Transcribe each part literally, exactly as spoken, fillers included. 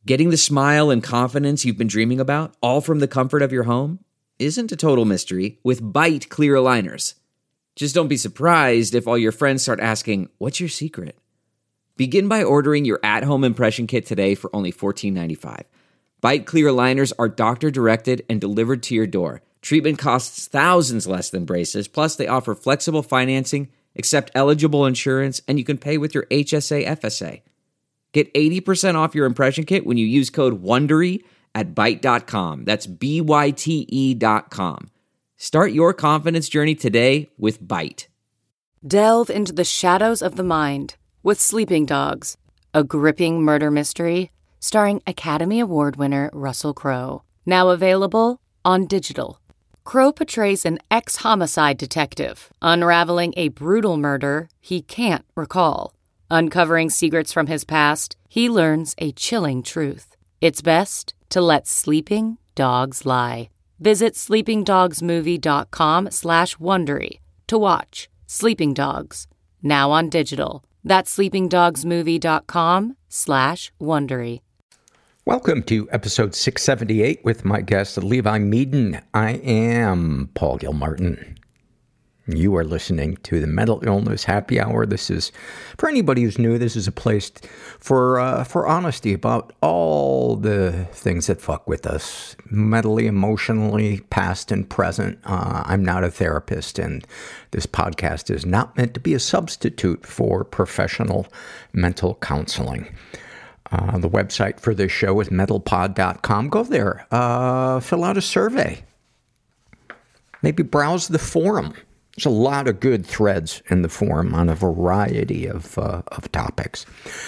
Getting the smile and confidence you've been dreaming about, all from the comfort of your home, isn't a total mystery with Byte clear aligners. Just don't be surprised if all your friends start asking, "What's your secret?" Begin by ordering your at-home impression kit today for only fourteen ninety-five. Byte clear aligners are doctor-directed and delivered to your door. Treatment costs thousands less than braces, plus they offer flexible financing, accept eligible insurance, and you can pay with your H S A F S A. Get eighty percent off your impression kit when you use code WONDERY at byte dot com. That's B Y T E dot com. Start your confidence journey today with Byte. Delve into the shadows of the mind with Sleeping Dogs, a gripping murder mystery starring Academy Award winner Russell Crowe. Now available on digital. Crowe portrays an ex-homicide detective unraveling a brutal murder he can't recall. Uncovering secrets from his past, he learns a chilling truth. It's best to let sleeping dogs lie. Visit sleepingdogsmovie.com slash Wondery to watch Sleeping Dogs, now on digital. That's sleepingdogsmovie.com slash Wondery. Welcome to episode six seventy-eight with my guest, Levi Meaden. I am Paul Gilmartin. You are listening to the Mental Illness Happy Hour. This is, for anybody who's new, this is a place for uh, for honesty about all the things that fuck with us, mentally, emotionally, past and present. Uh, I'm not a therapist, and this podcast is not meant to be a substitute for professional mental counseling. Uh, the website for this show is mental pod dot com. Go there, uh, fill out a survey, maybe browse the forum. There's a lot of good threads in the forum on a variety of uh, of topics.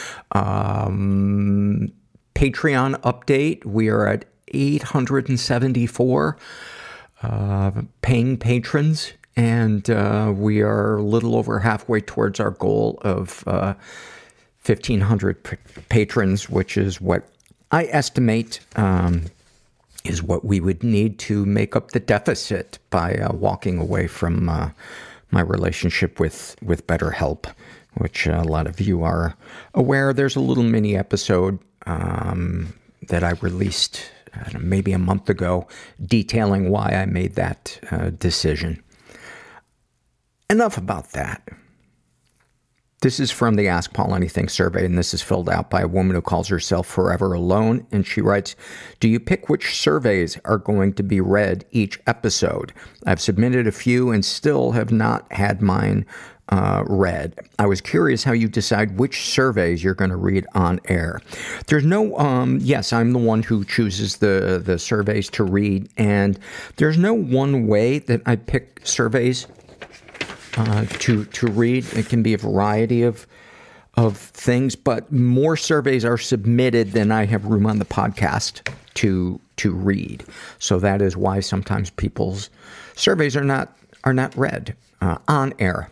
Um, Patreon update, we are at eight hundred seventy-four uh, paying patrons, and uh, we are a little over halfway towards our goal of uh, fifteen hundred p- patrons, which is what I estimate um, is what we would need to make up the deficit by uh, walking away from uh, my relationship with, with BetterHelp, which uh, a lot of you are aware. There's a little mini episode um, that I released I don't know, maybe a month ago detailing why I made that uh, decision. Enough about that. This is from the Ask Paul Anything survey, and this is filled out by a woman who calls herself Forever Alone, and she writes, "Do you pick which surveys are going to be read each episode? I've submitted a few and still have not had mine uh, read. I was curious how you decide which surveys you're going to read on air." There's no, um, yes, I'm the one who chooses the, the surveys to read, and there's no one way that I pick surveys Uh, to to read. It can be a variety of of things, but more surveys are submitted than I have room on the podcast to to read. So that is why sometimes people's surveys are not are not read uh, on air.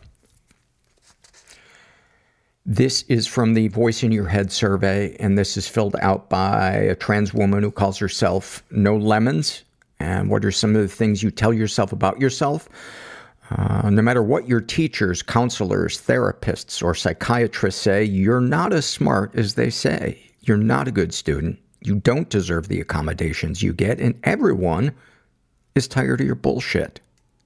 This is from the Voice in Your Head survey, and this is filled out by a trans woman who calls herself No Lemons. And what are some of the things you tell yourself about yourself? Uh, no matter what your teachers, counselors, therapists, or psychiatrists say, you're not as smart as they say. You're not a good student. You don't deserve the accommodations you get, and everyone is tired of your bullshit.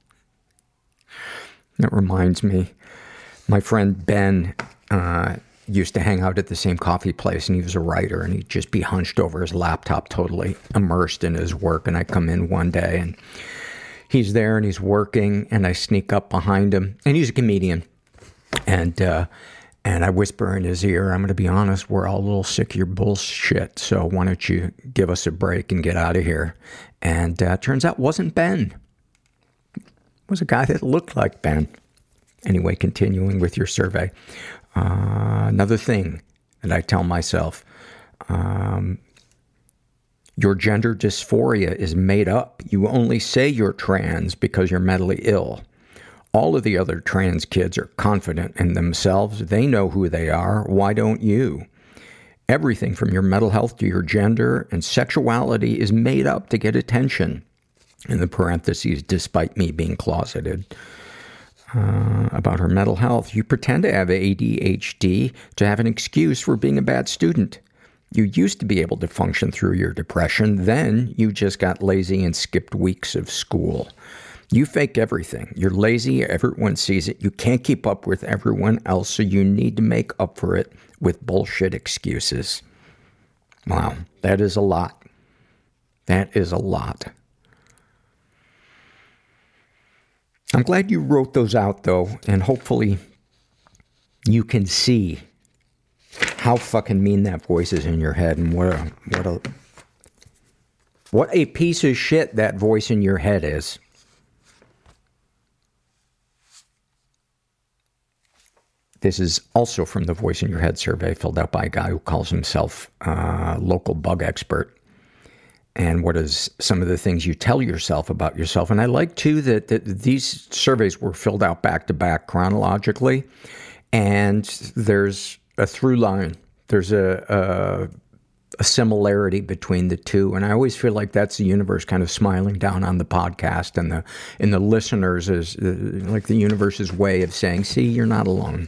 That reminds me, my friend Ben uh, used to hang out at the same coffee place, and he was a writer, and he'd just be hunched over his laptop, totally immersed in his work, and I come in one day, and he's there and he's working, and I sneak up behind him, and he's a comedian. And uh, and I whisper in his ear, "I'm going to be honest, we're all a little sick of your bullshit, so why don't you give us a break and get out of here?" And uh, turns out it wasn't Ben. It was a guy that looked like Ben. Anyway, continuing with your survey. Uh, another thing that I tell myself, um, your gender dysphoria is made up. You only say you're trans because you're mentally ill. All of the other trans kids are confident in themselves. They know who they are. Why don't you? Everything from your mental health to your gender and sexuality is made up to get attention. In the parentheses, despite me being closeted. Uh, about her mental health. You pretend to have A D H D to have an excuse for being a bad student. You used to be able to function through your depression. Then you just got lazy and skipped weeks of school. You fake everything. You're lazy. Everyone sees it. You can't keep up with everyone else, so you need to make up for it with bullshit excuses. Wow, that is a lot. That is a lot. I'm glad you wrote those out, though, and hopefully you can see how fucking mean that voice is in your head, and what a, what a, what a piece of shit that voice in your head is. This is also from the Voice in Your Head survey filled out by a guy who calls himself a local bug expert. And what is some of the things you tell yourself about yourself? And I like, too, that, that these surveys were filled out back-to-back chronologically. And there's a through line. There's a, a, a similarity between the two. And I always feel like that's the universe kind of smiling down on the podcast. And the, and the listeners is uh, like the universe's way of saying, see, you're not alone.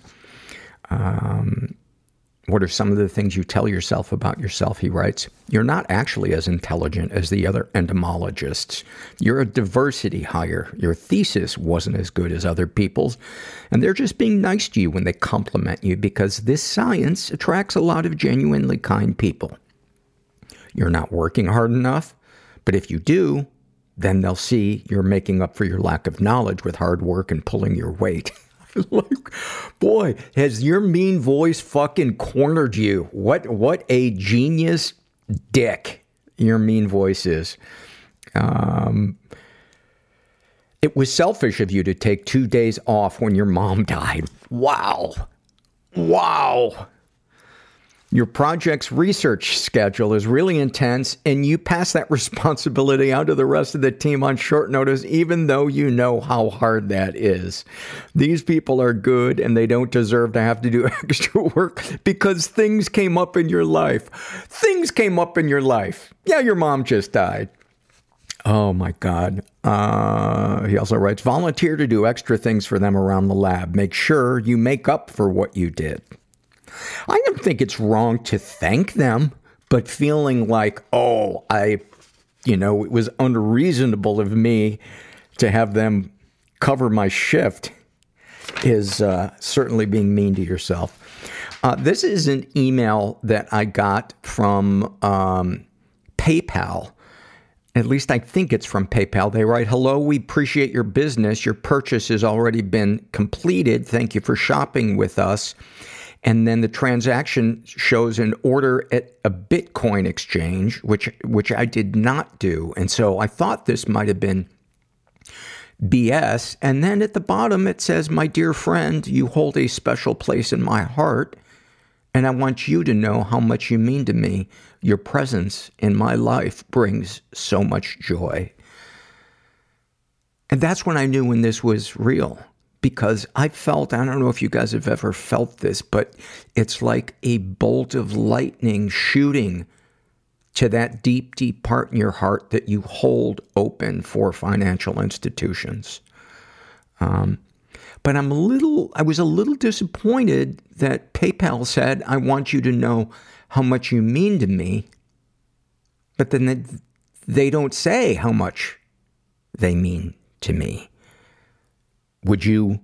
Um, what are some of the things you tell yourself about yourself? He writes, you're not actually as intelligent as the other entomologists. You're a diversity hire. Your thesis wasn't as good as other people's. And they're just being nice to you when they compliment you because this science attracts a lot of genuinely kind people. You're not working hard enough, but if you do, then they'll see you're making up for your lack of knowledge with hard work and pulling your weight. Like, boy, has your mean voice fucking cornered you. What what a genius dick your mean voice is. Um, it was selfish of you to take two days off when your mom died. Wow. Wow. Your project's research schedule is really intense, and you pass that responsibility out to the rest of the team on short notice, even though you know how hard that is. These people are good, and they don't deserve to have to do extra work because things came up in your life. Things came up in your life. Yeah, your mom just died. Oh, my God. Uh, he also writes, volunteer to do extra things for them around the lab. Make sure you make up for what you did. I don't think it's wrong to thank them, but feeling like, oh, I, you know, it was unreasonable of me to have them cover my shift is uh, certainly being mean to yourself. Uh, this is an email that I got from um, PayPal. At least I think it's from PayPal. They write, hello, we appreciate your business. Your purchase has already been completed. Thank you for shopping with us. And then the transaction shows an order at a Bitcoin exchange, which which I did not do. And so I thought this might have been B S. And then at the bottom it says, my dear friend, you hold a special place in my heart. And I want you to know how much you mean to me. Your presence in my life brings so much joy. And that's when I knew when this was real. Because I felt, I don't know if you guys have ever felt this, but it's like a bolt of lightning shooting to that deep, deep part in your heart that you hold open for financial institutions. Um, but I'm a little, I was a little disappointed that PayPal said, I want you to know how much you mean to me. But then they, they don't say how much they mean to me. Would you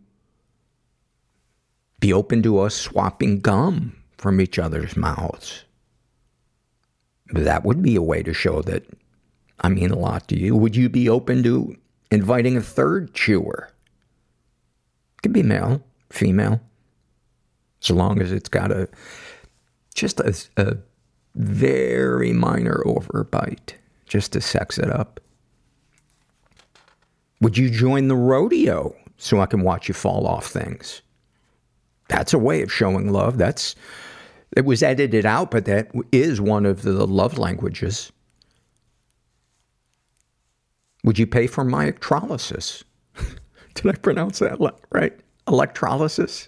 be open to us swapping gum from each other's mouths? That would be a way to show that I mean a lot to you. Would you be open to inviting a third chewer? It could be male, female, as long as it's got a just a, a very minor overbite, just to sex it up. Would you join the rodeo so I can watch you fall off things? That's a way of showing love. That's, it was edited out, but that is one of the love languages. Would you pay for my electrolysis? Did I pronounce that right? Electrolysis?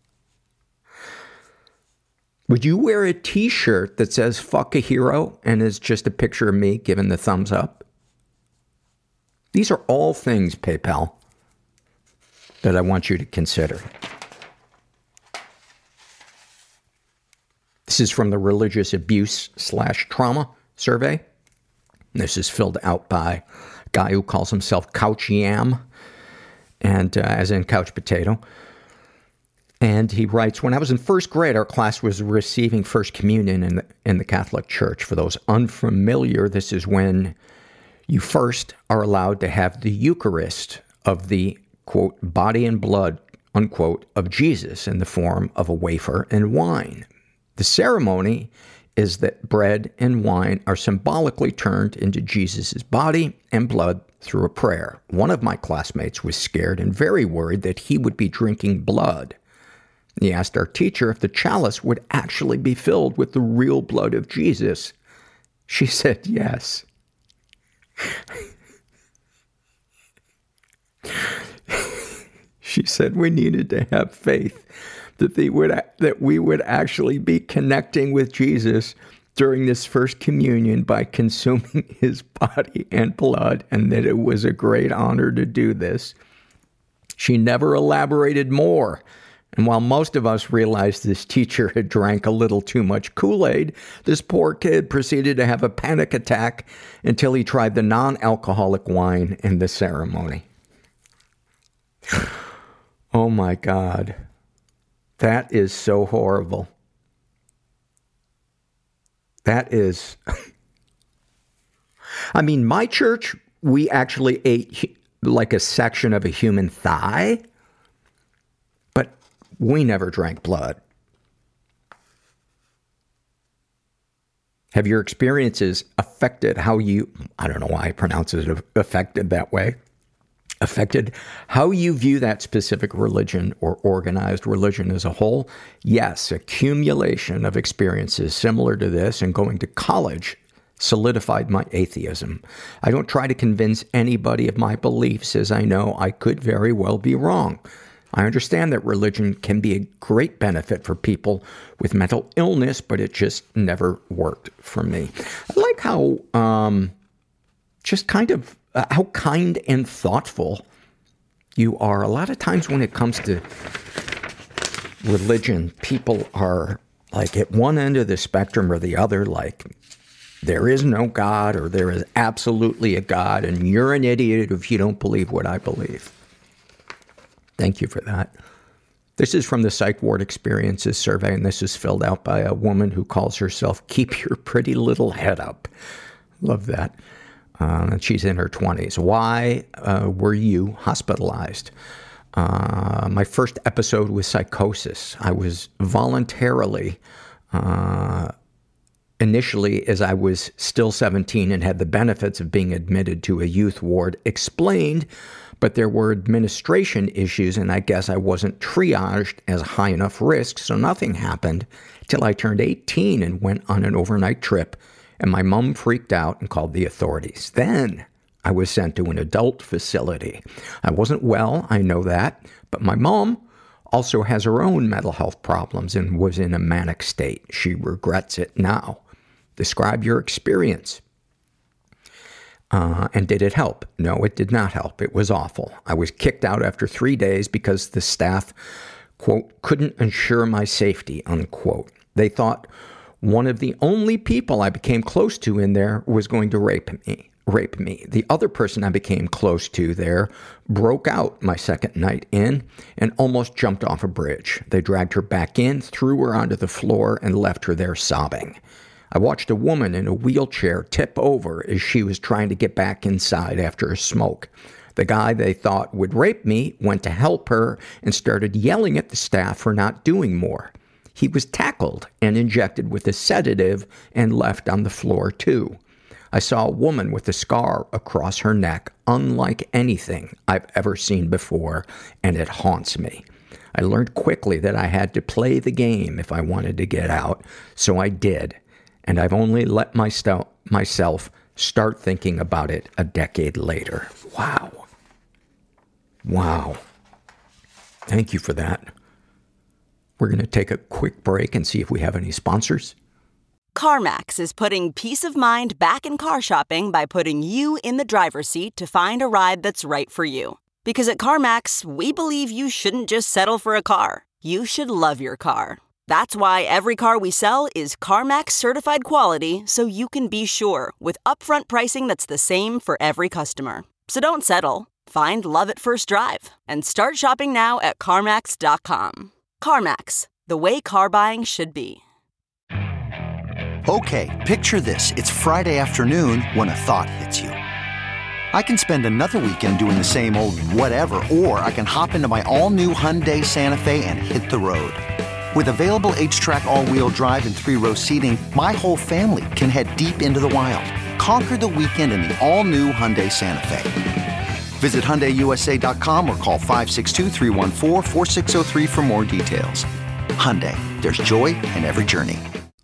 Would you wear a t-shirt that says fuck a hero and is just a picture of me giving the thumbs up? These are all things, PayPal, that I want you to consider. This is from the Religious Abuse slash Trauma Survey. This is filled out by a guy who calls himself Couch Yam, and uh, as in couch potato. And he writes, when I was in first grade, our class was receiving First Communion in the, in the Catholic Church. For those unfamiliar, this is when you first are allowed to have the Eucharist of the, quote, body and blood, unquote, of Jesus in the form of a wafer and wine. The ceremony is that bread and wine are symbolically turned into Jesus' body and blood through a prayer. One of my classmates was scared and very worried that he would be drinking blood. He asked our teacher if the chalice would actually be filled with the real blood of Jesus. She said yes. She said we needed to have faith that they would that we would actually be connecting with Jesus during this first communion by consuming his body and blood, and that it was a great honor to do this. She never elaborated more. And while most of us realized this teacher had drank a little too much Kool-Aid, this poor kid proceeded to have a panic attack until he tried the non-alcoholic wine in the ceremony. Oh my God. That is so horrible. That is... I mean, my church, we actually ate like a section of a human thigh, but we never drank blood. Have your experiences affected how you, I don't know why I pronounce it affected that way, affected how you view that specific religion or organized religion as a whole? Yes, accumulation of experiences similar to this and going to college solidified my atheism. I don't try to convince anybody of my beliefs, as I know I could very well be wrong. I understand that religion can be a great benefit for people with mental illness, but it just never worked for me. I like how, um, just kind of, uh, how kind and thoughtful you are. A lot of times when it comes to religion, people are like at one end of the spectrum or the other, like, there is no God, or there is absolutely a God, and you're an idiot if you don't believe what I believe. Thank you for that. This is from the Psych Ward Experiences survey, and this is filled out by a woman who calls herself Keep Your Pretty Little Head Up. Love that. Uh, and she's in her twenties. Why uh, were you hospitalized? Uh, my first episode was psychosis. I was voluntarily... Uh, Initially, as I was still seventeen and had the benefits of being admitted to a youth ward explained, but there were administration issues, and I guess I wasn't triaged as high enough risk, so nothing happened till I turned eighteen and went on an overnight trip, and my mom freaked out and called the authorities. Then I was sent to an adult facility. I wasn't well, I know that, but my mom also has her own mental health problems and was in a manic state. She regrets it now. Describe your experience. Uh, and did it help? No, it did not help. It was awful. I was kicked out after three days because the staff, quote, couldn't ensure my safety, unquote. They thought one of the only people I became close to in there was going to rape me. rape me. The other person I became close to there broke out my second night in and almost jumped off a bridge. They dragged her back in, threw her onto the floor, and left her there sobbing. I watched a woman in a wheelchair tip over as she was trying to get back inside after a smoke. The guy they thought would rape me went to help her and started yelling at the staff for not doing more. He was tackled and injected with a sedative and left on the floor too. I saw a woman with a scar across her neck, unlike anything I've ever seen before, and it haunts me. I learned quickly that I had to play the game if I wanted to get out, so I did. And I've only let myself myself start thinking about it a decade later. Wow. Wow. Thank you for that. We're going to take a quick break and see if we have any sponsors. CarMax is putting peace of mind back in car shopping by putting you in the driver's seat to find a ride that's right for you. Because at CarMax, we believe you shouldn't just settle for a car. You should love your car. That's why every car we sell is CarMax certified quality, so you can be sure with upfront pricing that's the same for every customer. So don't settle. Find love at first drive and start shopping now at CarMax dot com. CarMax, the way car buying should be. Okay, picture this. It's Friday afternoon when a thought hits you. I can spend another weekend doing the same old whatever, or I can hop into my all-new Hyundai Santa Fe and hit the road. With available H-Track all-wheel drive and three-row seating, my whole family can head deep into the wild. Conquer the weekend in the all-new Hyundai Santa Fe. Visit Hyundai U S A dot com or call five six two, three one four, four six zero three for more details. Hyundai, there's joy in every journey.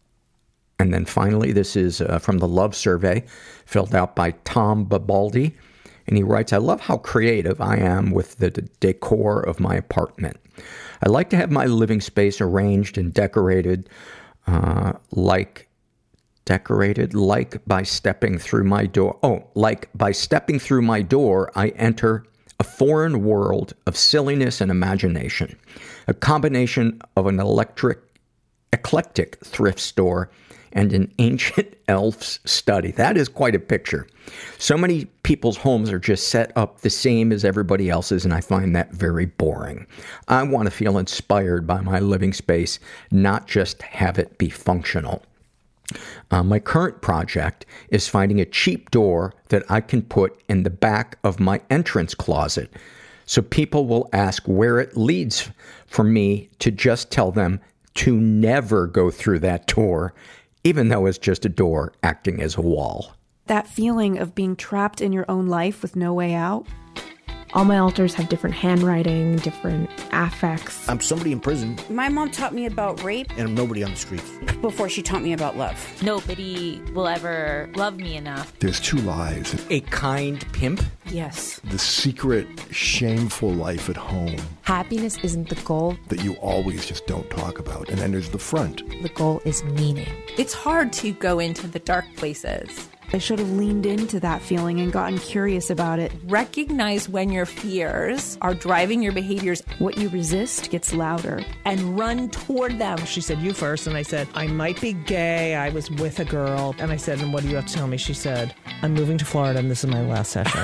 And then finally, this is uh, from the Love Survey, filled out by Tom Babaldi. And he writes, I love how creative I am with the d- decor of my apartment. I like to have my living space arranged and decorated uh, like decorated like by stepping through my door. Oh, like by stepping through my door, I enter a foreign world of silliness and imagination. A combination of an electric, eclectic thrift store and an ancient elf's study. That is quite a picture. So many people's homes are just set up the same as everybody else's, and I find that very boring. I want to feel inspired by my living space, not just have it be functional. Uh, my current project is finding a cheap door that I can put in the back of my entrance closet, so people will ask where it leads for me to just tell them to never go through that door, even though it's just a door acting as a wall. That feeling of being trapped in your own life with no way out. All my altars have different handwriting, different affects. I'm somebody in prison. My mom taught me about rape. And I'm nobody on the streets. Before she taught me about love. Nobody will ever love me enough. There's two lives. A kind pimp? Yes. The secret, shameful life at home. Happiness isn't the goal. That you always just don't talk about. And then there's the front. The goal is meaning. It's hard to go into the dark places. I should have leaned into that feeling and gotten curious about it. Recognize when your fears are driving your behaviors. What you resist gets louder. And run toward them. She said, you first. And I said, I might be gay. I was with a girl. And I said, and what do you have to tell me? She said, I'm moving to Florida and this is my last session.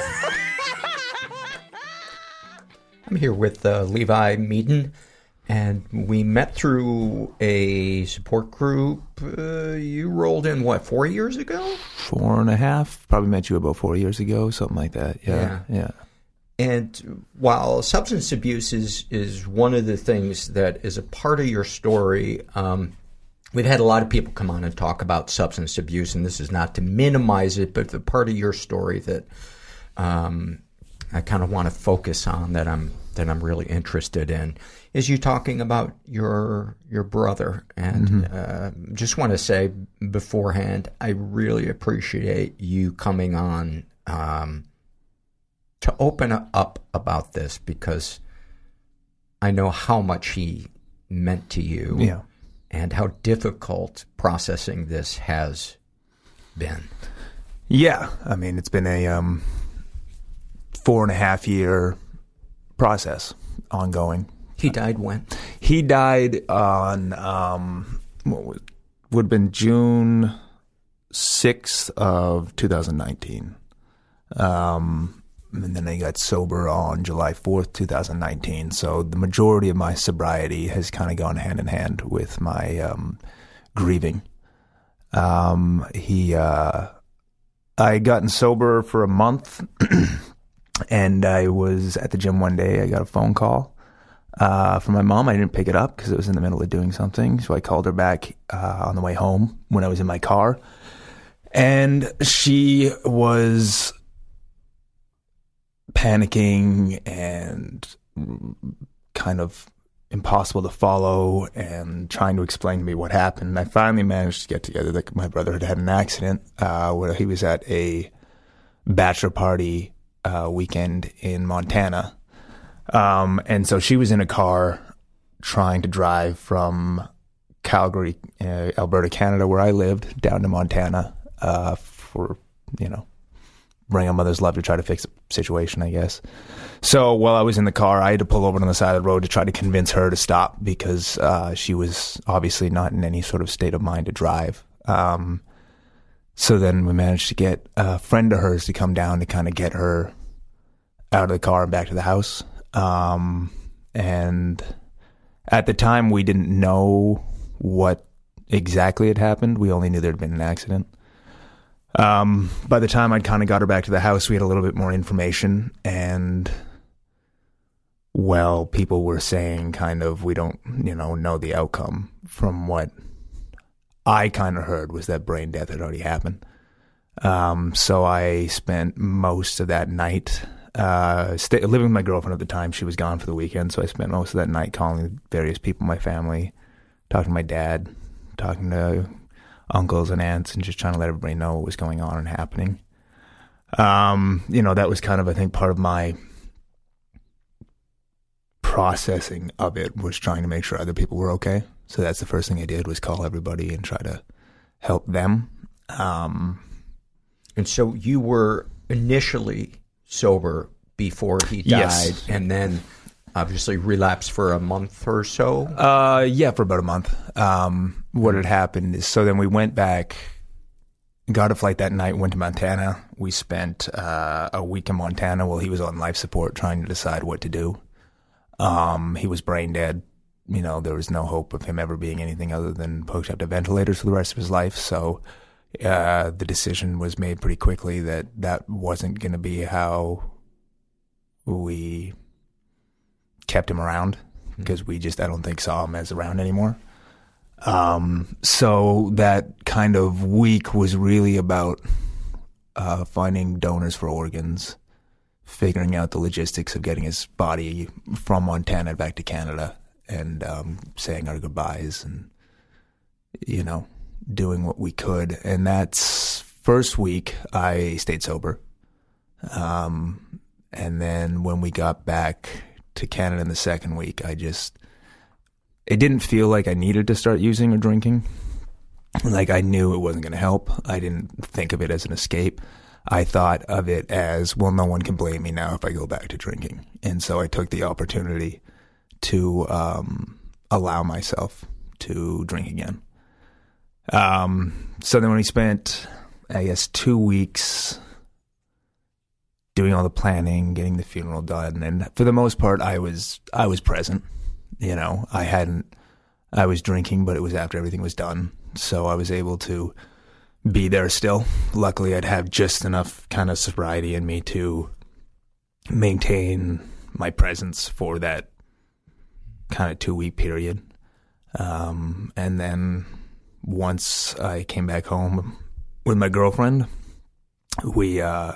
I'm here with uh, Levi Meaden. And we met through a support group. Uh, you rolled in, what, four years ago? Four and a half. Probably met you about four years ago, something like that. Yeah, yeah. yeah. And while substance abuse is, is one of the things that is a part of your story, um, we've had a lot of people come on and talk about substance abuse, and this is not to minimize it, but the part of your story that um, I kind of want to focus on, that I'm that I'm really interested in, is you talking about your your brother. And mm-hmm. uh, just want to say beforehand, I really appreciate you coming on um, to open up about this, because I know how much he meant to you, yeah. and how difficult processing this has been. Yeah, I mean, it's been a um, four and a half year process, ongoing. He died when? He died on, um, what was, would have been June sixth of two thousand nineteen. Um, and then I got sober on July fourth, two thousand nineteen. So the majority of my sobriety has kind of gone hand in hand with my um, grieving. Um, he, uh, I had gotten sober for a month. And I was at the gym one day. I got a phone call uh, from my mom. I didn't pick it up because it was in the middle of doing something. So I called her back uh, on the way home when I was in my car. And she was panicking and kind of impossible to follow and trying to explain to me what happened. And I finally managed to get together that my brother had had an accident uh, where he was at a bachelor party Uh, weekend in Montana. Um, and so she was in a car trying to drive from Calgary, uh, Alberta, Canada, where I lived, down to Montana uh, for, you know, bring a mother's love to try to fix the situation, I guess. So while I was in the car, I had to pull over on the side of the road to try to convince her to stop because uh, she was obviously not in any sort of state of mind to drive. Um, so then we managed to get a friend of hers to come down to kind of get her out of the car and back to the house. Um, and at the time, we didn't know what exactly had happened. We only knew there had been an accident. Um, by the time I'd kind of got her back to the house, we had a little bit more information, and well, people were saying kind of, we don't, you know, know the outcome. From what I kind of heard was that brain death had already happened. Um, so I spent most of that night, uh, stay, living with my girlfriend at the time. She was gone for the weekend, so I spent most of that night calling various people in my family, talking to my dad, talking to uncles and aunts, and just trying to let everybody know what was going on and happening. Um, you know, that was kind of, I think, part of my processing of it, was trying to make sure other people were okay. So that's the first thing I did, was call everybody and try to help them. Um, and so you were initially sober before he died, yes. and then obviously relapsed for a month or so? Uh, yeah, for about a month. Um, what had happened is, so then we went back, got a flight that night, went to Montana. We spent uh, a week in Montana while he was on life support trying to decide what to do. Um, he was brain dead. You know, there was no hope of him ever being anything other than hooked up to ventilators for the rest of his life. So uh, the decision was made pretty quickly that that wasn't going to be how we kept him around, because we just, I don't think, saw him as around anymore. Um, so that kind of week was really about uh, finding donors for organs, figuring out the logistics of getting his body from Montana back to Canada, and um, saying our goodbyes and, you know, doing what we could. And that's first week I stayed sober. Um, and then when we got back to Canada in the second week, I just, it didn't feel like I needed to start using or drinking. Like, I knew it wasn't going to help. I didn't think of it as an escape. I thought of it as, well, no one can blame me now if I go back to drinking. And so I took the opportunity to um, allow myself to drink again. Um, so then when we spent, I guess, two weeks doing all the planning, getting the funeral done, and for the most part, I was I was present. You know, I hadn't, I was drinking, but it was after everything was done, so I was able to be there still. Luckily, I'd have just enough kind of sobriety in me to maintain my presence for that kind of two-week period. Um, and then once I came back home with my girlfriend, we, uh,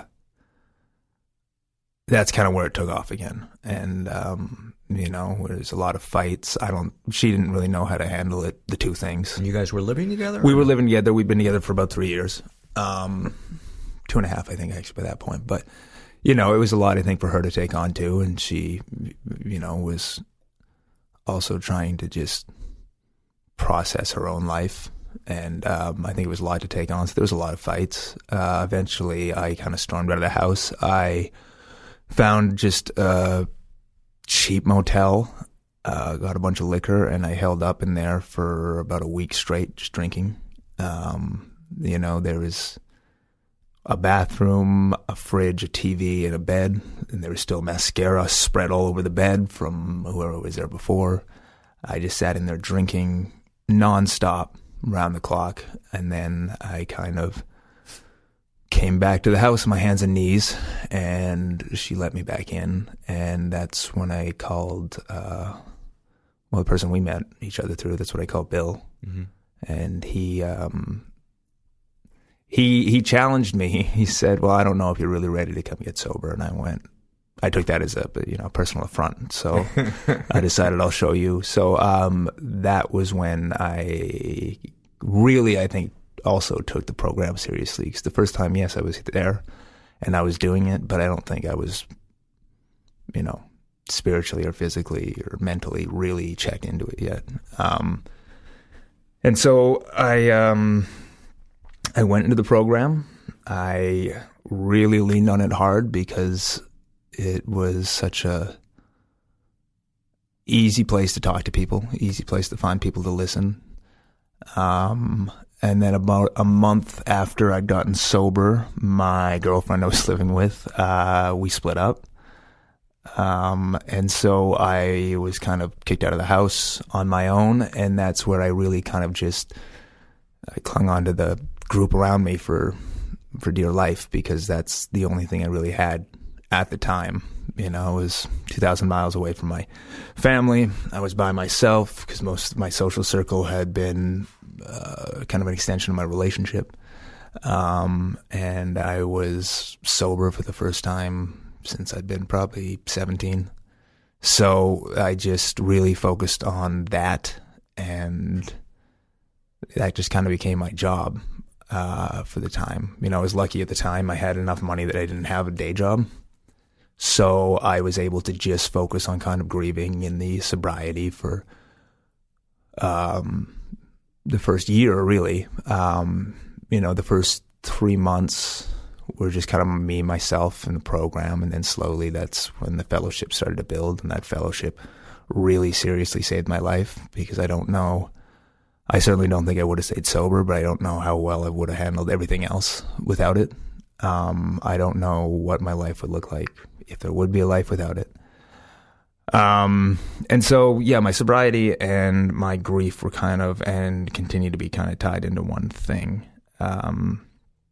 that's kind of where it took off again. And, um, you know, there's a lot of fights. I don't, she didn't really know how to handle it, the two things. And you guys were living together? We were living together. We'd been together for about three years. Um, two and a half, I think, actually, by that point. But, you know, it was a lot, I think, for her to take on, too. And she, you know, was also trying to just process her own life. And um, I think it was a lot to take on. So there was a lot of fights. Uh, eventually, I kind of stormed out of the house. I found just a cheap motel, uh, got a bunch of liquor, and I held up in there for about a week straight, just drinking. Um, you know, there was a bathroom, a fridge, a T V, and a bed, and there was still mascara spread all over the bed from whoever was there before. I just sat in there drinking nonstop, round the clock, and then I kind of came back to the house on my hands and knees, and she let me back in, and that's when I called, uh, well, the person we met each other through, that's what I called Bill, mm-hmm. and he, um, he, he challenged me. He said, well, I don't know if you're really ready to come get sober, and I went, I took that as a, you know, personal affront, so I decided I'll show you. So um, that was when I really, I think, also took the program seriously. Because the first time, yes, I was there and I was doing it, but I don't think I was, you know, spiritually or physically or mentally really checked into it yet. Um, and so I, um, I went into the program. I really leaned on it hard because it was such a easy place to talk to people, easy place to find people to listen. Um, and then about a month after I'd gotten sober, my girlfriend I was living with, uh, we split up. Um, and so I was kind of kicked out of the house on my own, and that's where I really kind of just, I clung on to the group around me for, for dear life, because that's the only thing I really had at the time. You know, I was two thousand miles away from my family. I was by myself because most of my social circle had been uh, kind of an extension of my relationship. Um, and I was sober for the first time since I'd been probably seventeen. So I just really focused on that, and that just kind of became my job uh, for the time. You know, I was lucky at the time. I had enough money that I didn't have a day job. So I was able to just focus on kind of grieving in the sobriety for um, the first year, really. Um, you know, the first three months were just kind of me, myself, and the program. And then slowly that's when the fellowship started to build. And that fellowship really seriously saved my life, because I don't know, I certainly don't think I would have stayed sober, but I don't know how well I would have handled everything else without it. Um, I don't know what my life would look like if there would be a life without it. Um, and so, yeah, my sobriety and my grief were kind of, and continue to be kind of tied into one thing. Um,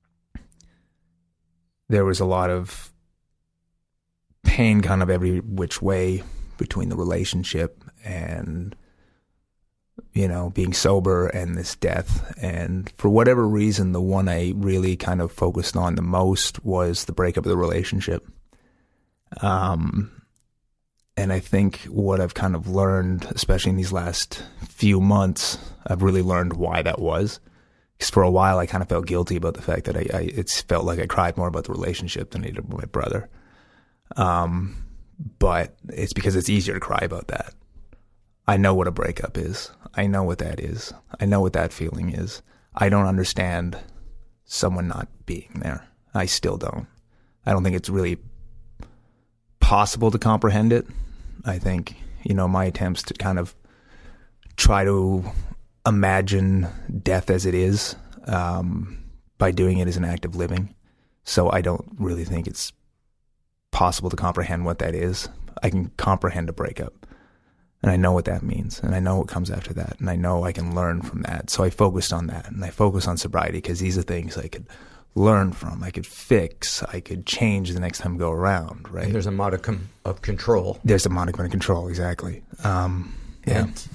there was a lot of pain kind of every which way between the relationship and, you know, being sober and this death. And for whatever reason, the one I really kind of focused on the most was the breakup of the relationship. Um, and I think what I've kind of learned, especially in these last few months, I've really learned why that was. Because for a while, I kind of felt guilty about the fact that I, I it felt like I cried more about the relationship than I did with my brother. Um, but it's because it's easier to cry about that. I know what a breakup is. I know what that is. I know what that feeling is. I don't understand someone not being there. I still don't. I don't think it's really possible to comprehend it. I think, you know, my attempts to kind of try to imagine death as it is, um, by doing it as an act of living. So I don't really think it's possible to comprehend what that is. I can comprehend a breakup, and I know what that means, and I know what comes after that, and I know I can learn from that. So I focused on that, and I focused on sobriety because these are things I could learn from, I could fix, I could change the next time I go around, right? And there's a modicum of control. There's a modicum of control, exactly. Um, yeah. And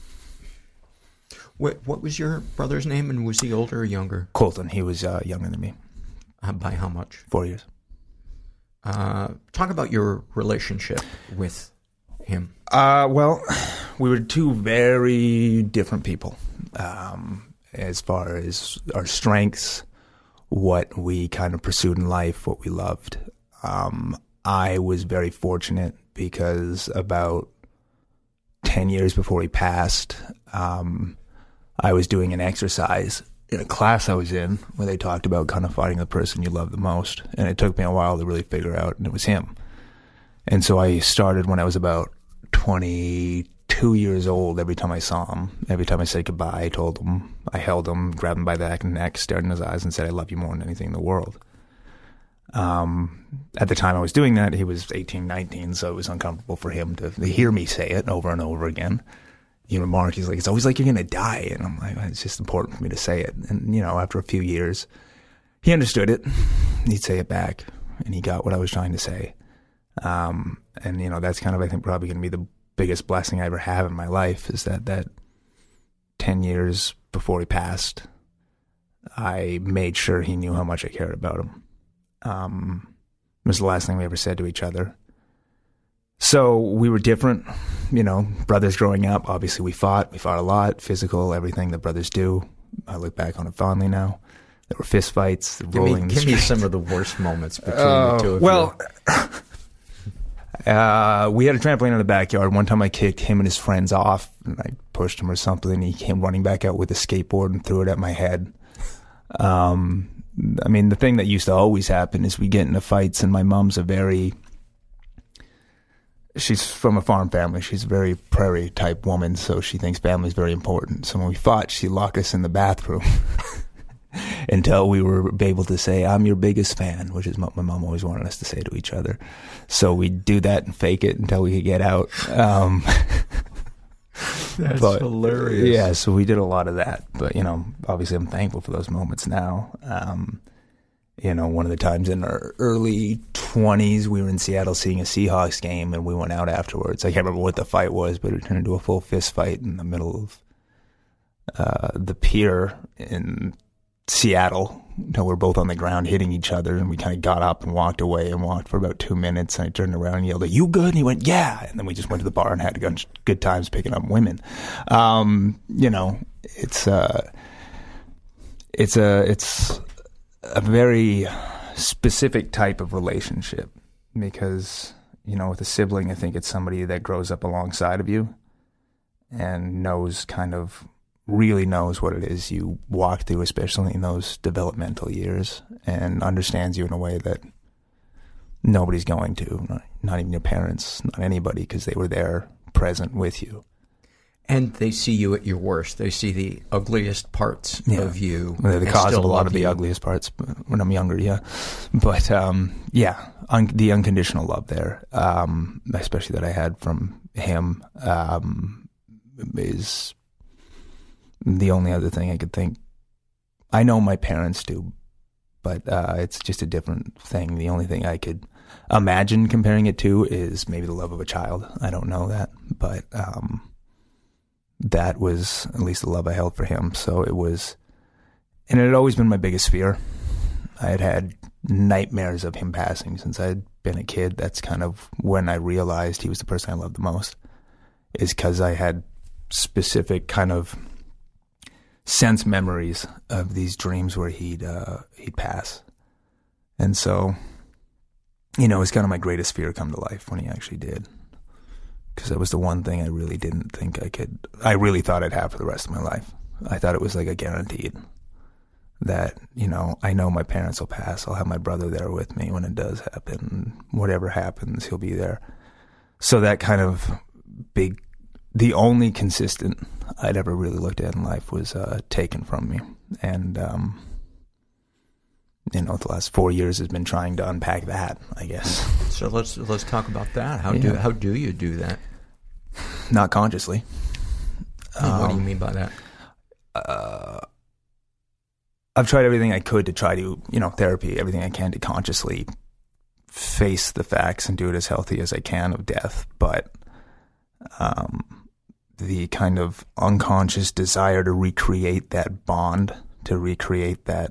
what, what was your brother's name, and was he older or younger? Colton. He was uh, younger than me. Uh, by how much? Four years. Uh, talk about your relationship with him. Uh, well, we were two very different people um, as far as our strengths, what we kind of pursued in life, what we loved. Um, I was very fortunate because about ten years before he passed, um, I was doing an exercise in a class I was in where they talked about kind of finding the person you love the most. And it took me a while to really figure out, and it was him. And so I started when I was about twenty-two years old. Every time I saw him, every time I said goodbye, I told him, I held him, grabbed him by the neck, stared in his eyes, and said, I love you more than anything in the world. Um, at the time I was doing that, he was eighteen, nineteen, so it was uncomfortable for him to, to hear me say it over and over again. He remarked, he's like, it's always like you're going to die. And I'm like, it's just important for me to say it. And, you know, after a few years, he understood it. He'd say it back, and he got what I was trying to say. Um, and, you know, that's kind of, I think, probably going to be the biggest blessing I ever have in my life, is that that ten years before he passed, I made sure he knew how much I cared about him. Um, it was the last thing we ever said to each other. So we were different, you know, brothers growing up. Obviously we fought, we fought a lot, physical, everything that brothers do. I look back on it fondly now. There were fist fights, give rolling me, in the Give street. me some of the worst moments between uh, the two of well, you. uh, we had a trampoline in the backyard. One time I kicked him and his friends off, and I pushed him or something, and he came running back out with a skateboard and threw it at my head. Um, I mean, the thing that used to always happen is we get into fights, and my mom's a very, she's from a farm family. She's a very prairie type woman, so she thinks family is very important. So when we fought, she'd lock us in the bathroom until we were able to say, I'm your biggest fan, which is what my mom always wanted us to say to each other. So we'd do that and fake it until we could get out. Um, That's but, hilarious. Yeah, so we did a lot of that. But, you know, obviously I'm thankful for those moments now. Um, you know, one of the times in our early twenties, we were in Seattle seeing a Seahawks game, and we went out afterwards. I can't remember what the fight was, but it turned into a full fist fight in the middle of uh, the pier in Seattle. You know, we're both on the ground hitting each other, and we kind of got up and walked away and walked for about two minutes. And I turned around and yelled, "Are you good?" And he went, "Yeah." And then we just went to the bar and had good, good times picking up women. Um, you know, it's uh, it's a it's a very specific type of relationship because, you know, with a sibling, I think it's somebody that grows up alongside of you and knows kind of. Really knows what it is you walk through, especially in those developmental years, and understands you in a way that nobody's going to, not, not even your parents, not anybody, because they were there present with you. And they see you at your worst. They see the ugliest parts yeah. of you. Well, the cause of a lot of the you. ugliest parts when I'm younger, yeah. But, um, yeah, un- the unconditional love there, um, especially that I had from him, um, is... the only other thing I could think, I know my parents do, but uh, it's just a different thing. The only thing I could imagine comparing it to is maybe the love of a child. I don't know that, but um, that was at least the love I held for him. So it was, and it had always been my biggest fear. I had had nightmares of him passing since I'd been a kid. That's kind of when I realized he was the person I loved the most, is because I had specific kind of sense memories of these dreams where he'd uh, he'd pass. And so, you know, it's kind of my greatest fear come to life when he actually did. Because that was the one thing I really didn't think I could, I really thought I'd have for the rest of my life. I thought it was like a guaranteed that, you know, I know my parents will pass. I'll have my brother there with me when it does happen. Whatever happens, he'll be there. So that kind of big, the only consistent I'd ever really looked at in life was uh, taken from me. And, um, you know, the last four years has been trying to unpack that, I guess. So let's let's talk about that. How yeah. do how do you do that? Not consciously. Um, what do you mean by that? Uh, I've tried everything I could to try to, you know, therapy, everything I can to consciously face the facts and do it as healthy as I can of death. But um, the kind of unconscious desire to recreate that bond, to recreate that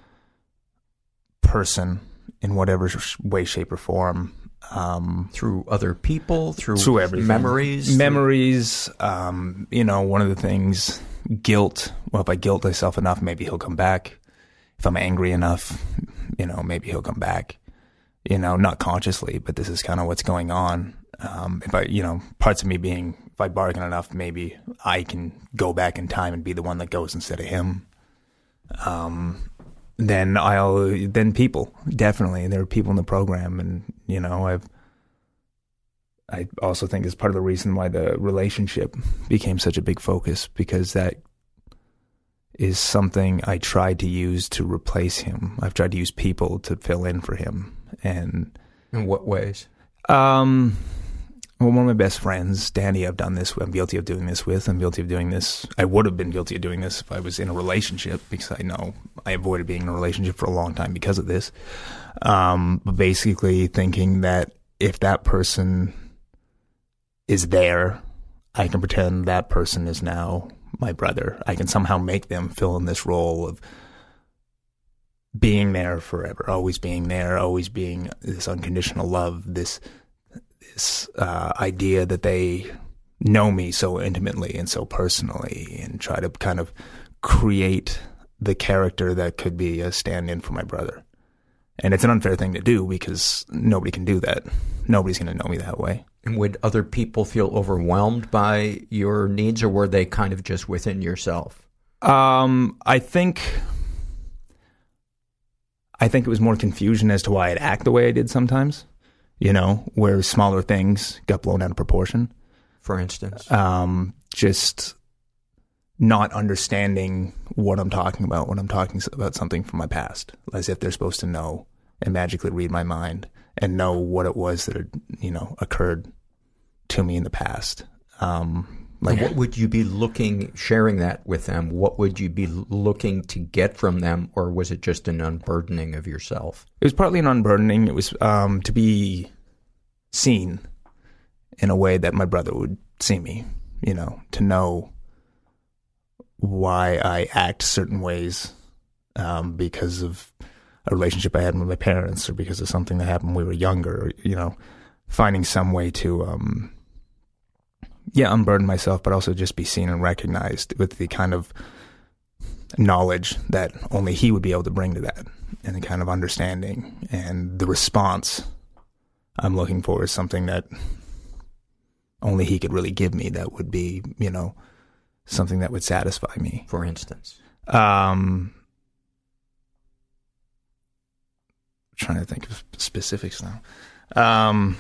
person in whatever way, shape, or form. Um, through other people, through, through everything. memories? Memories, um, you know, one of the things, guilt. Well, if I guilt myself enough, maybe he'll come back. If I'm angry enough, you know, maybe he'll come back. You know, not consciously, but this is kind of what's going on. Um, if I, you know, parts of me being, if I bargain enough, maybe I can go back in time and be the one that goes instead of him. Um, then I'll, then people, definitely. There are people in the program, and, you know, I've, I also think is part of the reason why the relationship became such a big focus, because that is something I tried to use to replace him. I've tried to use people to fill in for him. And in what ways? Um, well, one of my best friends, Danny, I've done this with. I'm guilty of doing this with. I'm guilty of doing this. I would have been guilty of doing this if I was in a relationship, because I know I avoided being in a relationship for a long time because of this. Um, but basically thinking that if that person is there, I can pretend that person is now my brother. I can somehow make them fill in this role of being there forever, always being there, always being this unconditional love, this this uh, idea that they know me so intimately and so personally, and try to kind of create the character that could be a stand-in for my brother. And it's an unfair thing to do, because nobody can do that. Nobody's going to know me that way. And would other people feel overwhelmed by your needs, or were they kind of just within yourself? Um, I think I think it was more confusion as to why I'd act the way I did sometimes, you know, where smaller things got blown out of proportion. For instance? Um, just not understanding what I'm talking about when I'm talking about something from my past, as if they're supposed to know and magically read my mind and know what it was that had, you know, occurred to me in the past. Um, like, what would you be looking, sharing that with them? What would you be looking to get from them, or was it just an unburdening of yourself? It was partly an unburdening. It was um, to be seen in a way that my brother would see me, you know, to know why I act certain ways um, because of a relationship I had with my parents, or because of something that happened when we were younger, or, you know, finding some way to, um, yeah, unburden myself, but also just be seen and recognized with the kind of knowledge that only he would be able to bring to that, and the kind of understanding and the response I'm looking for is something that only he could really give me, that would be, you know, something that would satisfy me. For instance? Um, trying to think of specifics now. Um,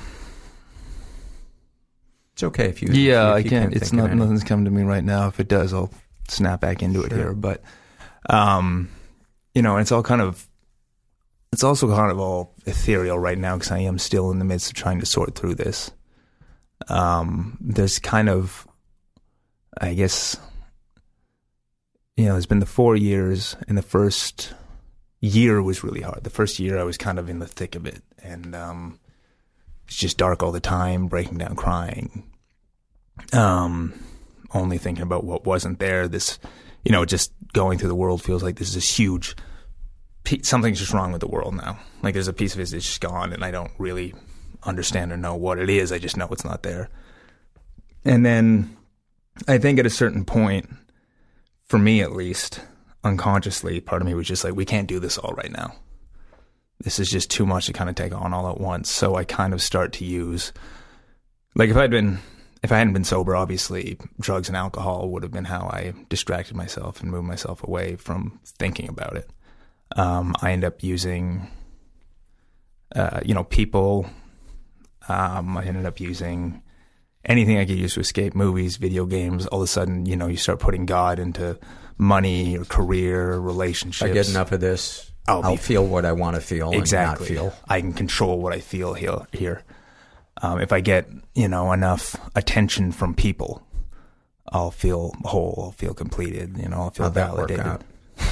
it's okay if you. Yeah, if you I can't. It's not. Nothing's coming to me right now. If it does, I'll snap back into it Sure. here. But, um, you know, it's all kind of. It's also kind of all ethereal right now because I am still in the midst of trying to sort through this. Um, there's kind of, I guess, you know, there's been the four years, and the first year was really hard. The first year I was kind of in the thick of it, and um, it's just dark all the time, breaking down, crying, um, only thinking about what wasn't there. This, you know, just going through the world feels like this is this huge, something's just wrong with the world now. Like there's a piece of it that's just gone, and I don't really understand or know what it is. I just know it's not there. And then I think at a certain point, for me at least, unconsciously, part of me was just like, we can't do this all right now. This is just too much to kind of take on all at once. So I kind of start to use, like if I'd been, if I hadn't been sober, obviously drugs and alcohol would have been how I distracted myself and moved myself away from thinking about it. Um, I end up using, uh, you know, people. Um, I ended up using anything I could use to escape: movies, video games. All of a sudden, you know, you start putting God into money or career, relationships. I get enough of this, I'll, I'll be, feel what I want to feel exactly. and not feel. I can control what I feel here. here. Um, if I get, you know, enough attention from people, I'll feel whole. I'll feel completed. You know, I'll feel How'd that validated. Work out?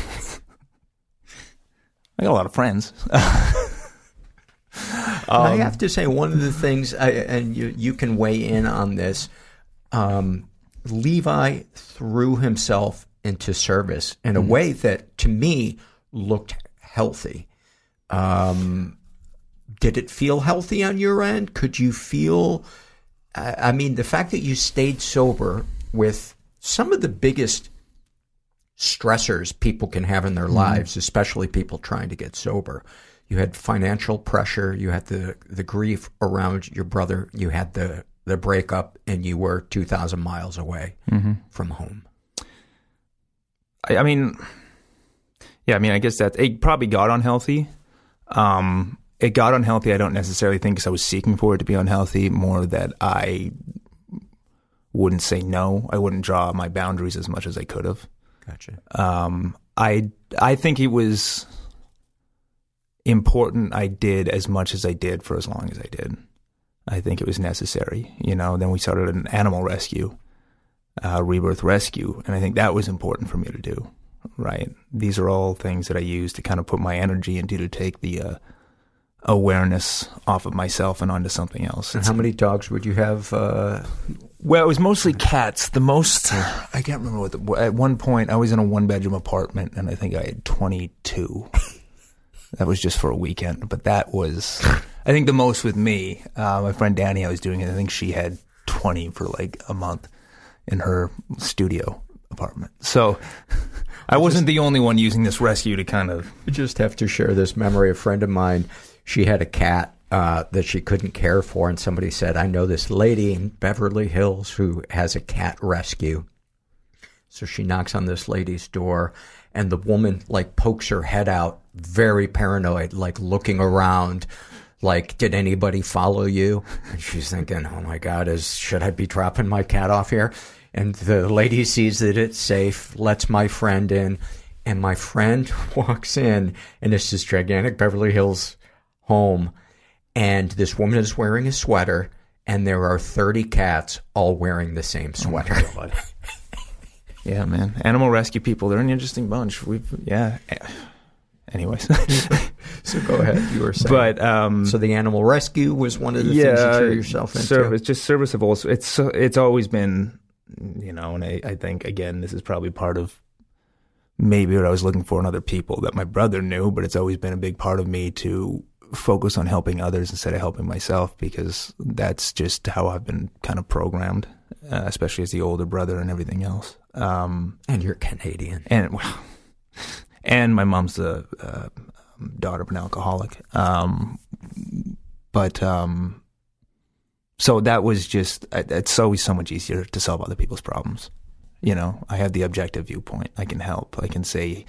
I got a lot of friends. Um, I have to say, one of the things, I, and you, you can weigh in on this, um, Levi threw himself into service in a mm-hmm. way that, to me, looked healthy. Um, did it feel healthy on your end? Could you feel, I, I mean, the fact that you stayed sober with some of the biggest stressors people can have in their mm-hmm. lives, especially people trying to get sober. You had financial pressure, you had the, the grief around your brother, you had the, the breakup, and you were two thousand miles away mm-hmm. from home. I, I mean, yeah, I mean, I guess that it probably got unhealthy. Um, it got unhealthy, I don't necessarily think because I was seeking for it to be unhealthy, more that I wouldn't say no. I wouldn't draw my boundaries as much as I could have. Gotcha. Um, I, I think it was important I did as much as I did for as long as I did. I think it was necessary. You know, then we started an animal rescue, uh, rebirth rescue, and I think that was important for me to do, right? These are all things that I use to kind of put my energy into, to take the uh, awareness off of myself and onto something else. And how many dogs would you have? Uh... Well, it was mostly cats. The most, I can't remember what, the, at one point I was in a one-bedroom apartment, and I think I had twenty-two. That was just for a weekend, but that was, I think, the most with me. Uh, my friend Danny, I was doing it. I think she had twenty for like a month in her studio apartment. So I wasn't the only one using this rescue to kind of. I just have to share this memory. A friend of mine, she had a cat uh, that she couldn't care for, and somebody said, I know this lady in Beverly Hills who has a cat rescue. So she knocks on this lady's door, and the woman like pokes her head out very paranoid, like looking around, like, did anybody follow you? And she's thinking, oh my God, is should I be dropping my cat off here? And the lady sees that it's safe, lets my friend in, and my friend walks in, and it's this gigantic Beverly Hills home, and this woman is wearing a sweater, and there are thirty cats all wearing the same sweater. Oh, yeah, man. Animal rescue people, they're an interesting bunch. We've, yeah. Anyways. So go ahead, you were saying. But, um, so the animal rescue was one of the yeah, things you threw yourself into? Service, just service of all, it's, it's always been, you know, and I, I think, again, this is probably part of maybe what I was looking for in other people that my brother knew, but it's always been a big part of me to focus on helping others instead of helping myself, because that's just how I've been kind of programmed, uh, especially as the older brother and everything else. Um, and you're Canadian. And, well, and my mom's the uh, daughter of an alcoholic. Um, but, um, so that was just, it's always so much easier to solve other people's problems. You know, I have the objective viewpoint. I can help. I can say,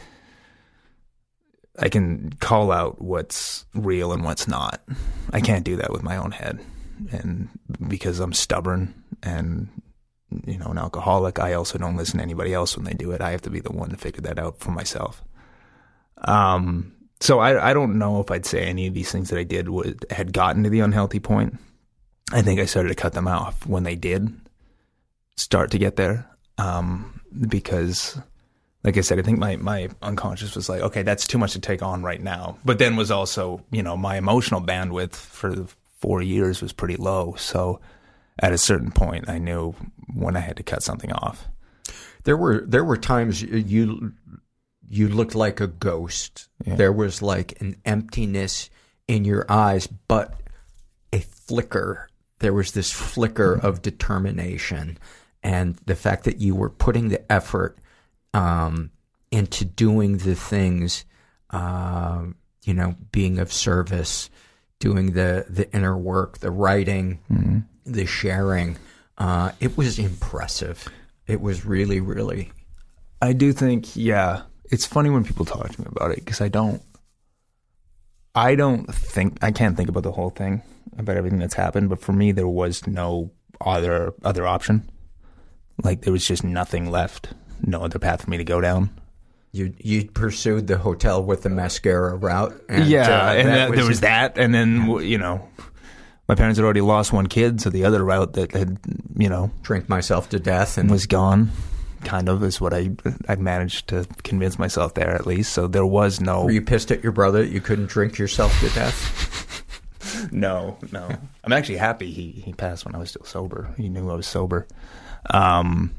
I can call out what's real and what's not. I can't do that with my own head. And because I'm stubborn and, you know, an alcoholic, I also don't listen to anybody else when they do it. I have to be the one to figure that out for myself. Um, so I, I don't know if I'd say any of these things that I did would, had gotten to the unhealthy point. I think I started to cut them off when they did start to get there. Um, because, like I said, I think my, my unconscious was like, okay, that's too much to take on right now. But then was also, you know, my emotional bandwidth for the four years was pretty low. So at a certain point, I knew when I had to cut something off. There were there were times you you looked like a ghost. Yeah. There was like an emptiness in your eyes, but a flicker. There was this flicker mm-hmm. of determination, and the fact that you were putting the effort um, into doing the things, uh, you know, being of service, doing the, the inner work, the writing, mm-hmm. the sharing. Uh, it was impressive. It was really, really. I do think, yeah. It's funny when people talk to me about it, because I don't, I don't think, I can't think about the whole thing, about everything that's happened, but for me, there was no other other option. Like, there was just nothing left, no other path for me to go down. You you pursued the hotel with the mascara route. And, yeah, uh, and that that, was there was that, and then, you know, my parents had already lost one kid, so the other route that had, you know... Drink myself to death. And was gone, kind of, is what I I managed to convince myself there, at least. So there was no... Were you pissed at your brother that you couldn't drink yourself to death? No, no. I'm actually happy he, he passed when I was still sober. He knew I was sober. Um,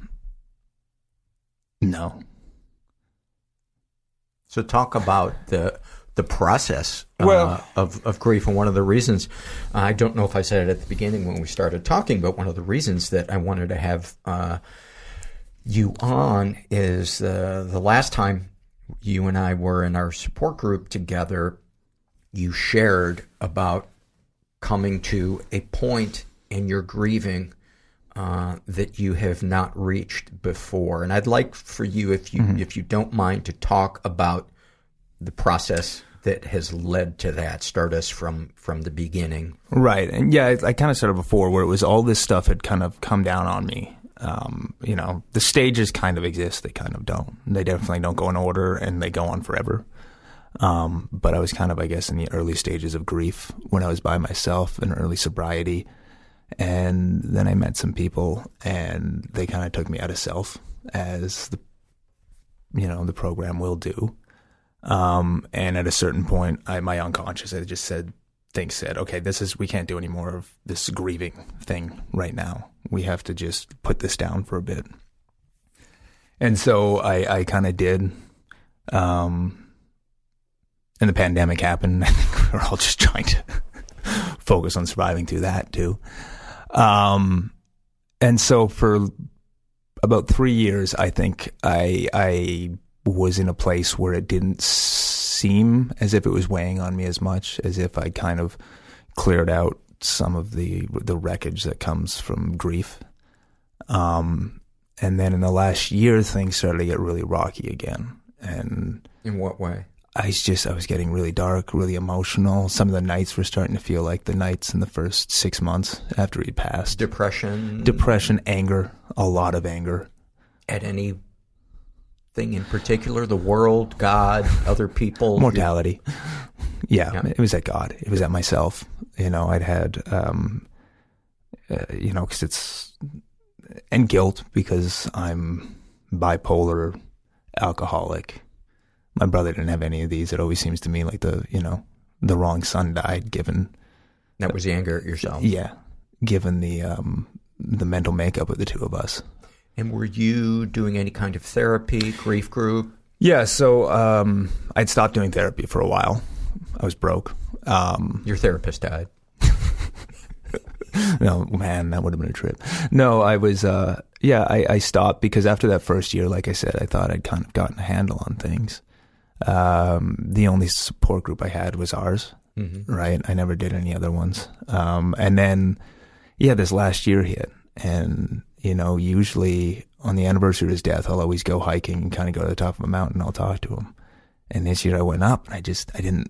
no. So talk about the the process uh, well, of, of grief. And one of the reasons, I don't know if I said it at the beginning when we started talking, but one of the reasons that I wanted to have uh, you on is uh, the last time you and I were in our support group together, you shared about coming to a point in your grieving uh, that you have not reached before. And I'd like for you, if you, mm-hmm. if you don't mind, to talk about the process that has led to that. Start us from, from the beginning. Right. And yeah, I, I kind of started before where it was all this stuff had kind of come down on me. Um, you know, the stages kind of exist. They kind of don't. They definitely don't go in order, and they go on forever. Um, but I was kind of, I guess, in the early stages of grief when I was by myself in early sobriety. And then I met some people, and they kind of took me out of self, as the, you know, the program will do. Um, and at a certain point, I, my unconscious, I just said, things said, okay, this is, we can't do any more of this grieving thing right now. We have to just put this down for a bit. And so I, I kind of did. Um, and the pandemic happened. I think we were all just trying to focus on surviving through that too. Um, and so for about three years, I think I, I was in a place where it didn't seem as if it was weighing on me as much, as if I kind of cleared out some of the the wreckage that comes from grief. Um, and then in the last year, things started to get really rocky again. And in what way? I was just, I was getting really dark, really emotional. Some of the nights were starting to feel like the nights in the first six months after he passed. Depression? Depression, anger, a lot of anger. At any thing in particular? The world, God, other people? Mortality. Yeah, yeah, it was at God. It was at myself. You know, I'd had, um, uh, you know, because it's, and guilt because I'm bipolar, alcoholic. My brother didn't have any of these. It always seems to me like the, you know, the wrong son died given. That was the anger at yourself. Yeah. Given the, um, the mental makeup of the two of us. And were you doing any kind of therapy, grief group? Yeah. So, um, I'd stopped doing therapy for a while. I was broke. Um, Your therapist died. No, man, that would have been a trip. No, I was, uh, yeah, I, I stopped because after that first year, like I said, I thought I'd kind of gotten a handle on things. Um, the only support group I had was ours, mm-hmm. right? I never did any other ones. Um, and then, yeah, this last year hit. And, you know, usually on the anniversary of his death, I'll always go hiking and kind of go to the top of a mountain and I'll talk to him. And this year I went up and I just, I didn't,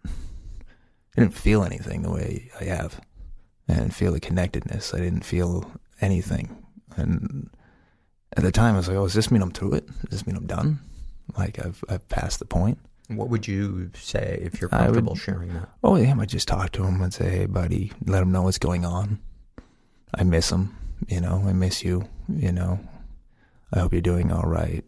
I didn't feel anything the way I have. I didn't feel the connectedness. I didn't feel anything. And at the time I was like, oh, does this mean I'm through it? Does this mean I'm done? Like I've I've passed the point. What would you say if you're comfortable would, sharing that? Oh yeah, I might just talk to him and say, hey buddy, let him know what's going on. I miss him, you know, I miss you, you know. I hope you're doing all right.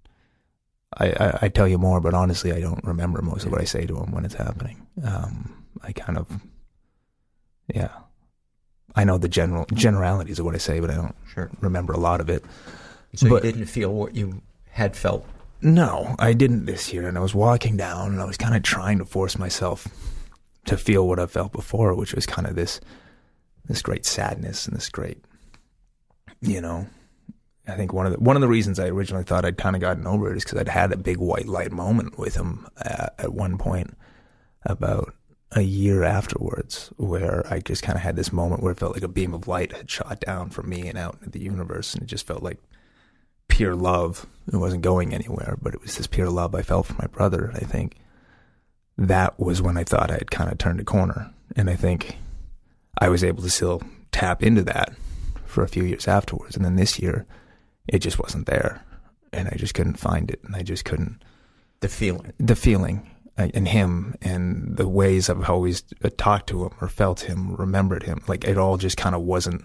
I, I, I tell you more, but honestly I don't remember most of what I say to him when it's happening. Um, I kind of, yeah. I know the general generalities of what I say, but I don't sure. remember a lot of it. So but, you didn't feel what you had felt? No, I didn't this year. And I was walking down and I was kind of trying to force myself to feel what I felt before, which was kind of this this great sadness and this great, you know, I think one of the one of the reasons I originally thought I'd kind of gotten over it is because I'd had a big white light moment with him at, at one point about a year afterwards, where I just kind of had this moment where it felt like a beam of light had shot down from me and out into the universe, and it just felt like pure love. It wasn't going anywhere, but it was this pure love I felt for my brother. And I think that was when I thought I had kind of turned a corner, and I think I was able to still tap into that for a few years afterwards. And then this year, it just wasn't there, and I just couldn't find it, and I just couldn't. The feeling. The feeling. And him and the ways I've always talked to him or felt him, remembered him, like it all just kind of wasn't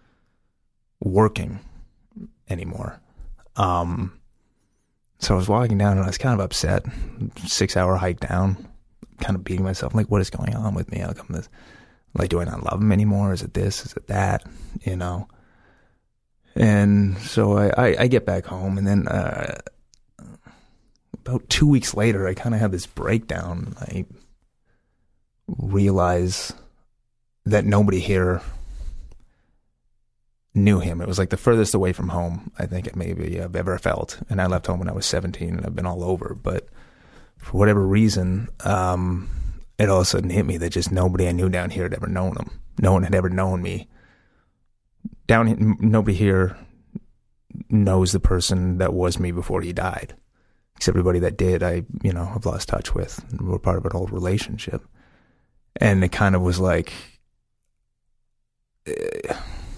working anymore. Um, so I was walking down and I was kind of upset. Six hour hike down, kind of beating myself. I'm like, what is going on with me? How come this? Like, do I not love him anymore? Is it this? Is it that? You know? And so I, I, I get back home, and then uh, about two weeks later, I kind of have this breakdown. I realize that nobody here knew him. It was like the furthest away from home I think maybe I've ever felt. And I left home when I was seventeen, and I've been all over. But for whatever reason, um, it all of a sudden hit me that just nobody I knew down here had ever known him. No one had ever known me. Down here, nobody here knows the person that was me before he died. Because everybody that did, I, you know, have lost touch with. We're part of an old relationship. And it kind of was like, uh,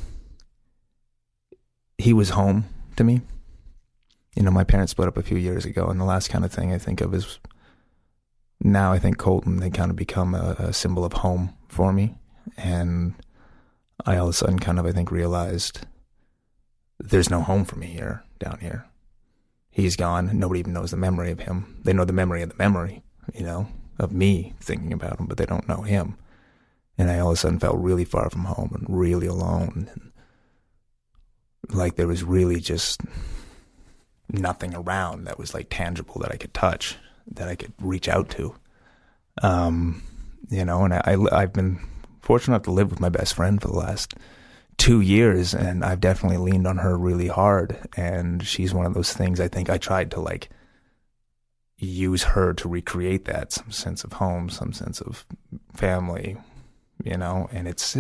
he was home to me. You know, my parents split up a few years ago, and the last kind of thing I think of is, now I think Colton, they kind of become a, a symbol of home for me. And I all of a sudden kind of, I think, realized there's no home for me here, down here. He's gone. Nobody even knows the memory of him. They know the memory of the memory, you know, of me thinking about him, but they don't know him. And I all of a sudden felt really far from home and really alone. And like there was really just nothing around that was like tangible that I could touch, that I could reach out to. Um, you know, and I, I, I've been fortunate enough to live with my best friend for the last two years, and I've definitely leaned on her really hard, and she's one of those things I think I tried to like use her to recreate that, some sense of home, some sense of family, you know, and it's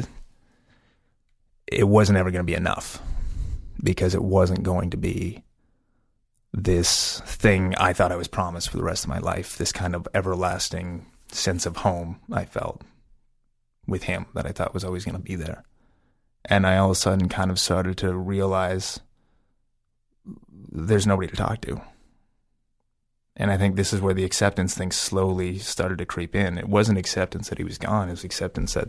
it wasn't ever going to be enough, because it wasn't going to be this thing I thought I was promised for the rest of my life, this kind of everlasting sense of home I felt with him that I thought was always going to be there. And I all of a sudden kind of started to realize there's nobody to talk to. And I think this is where the acceptance thing slowly started to creep in. It wasn't acceptance that he was gone. It was acceptance that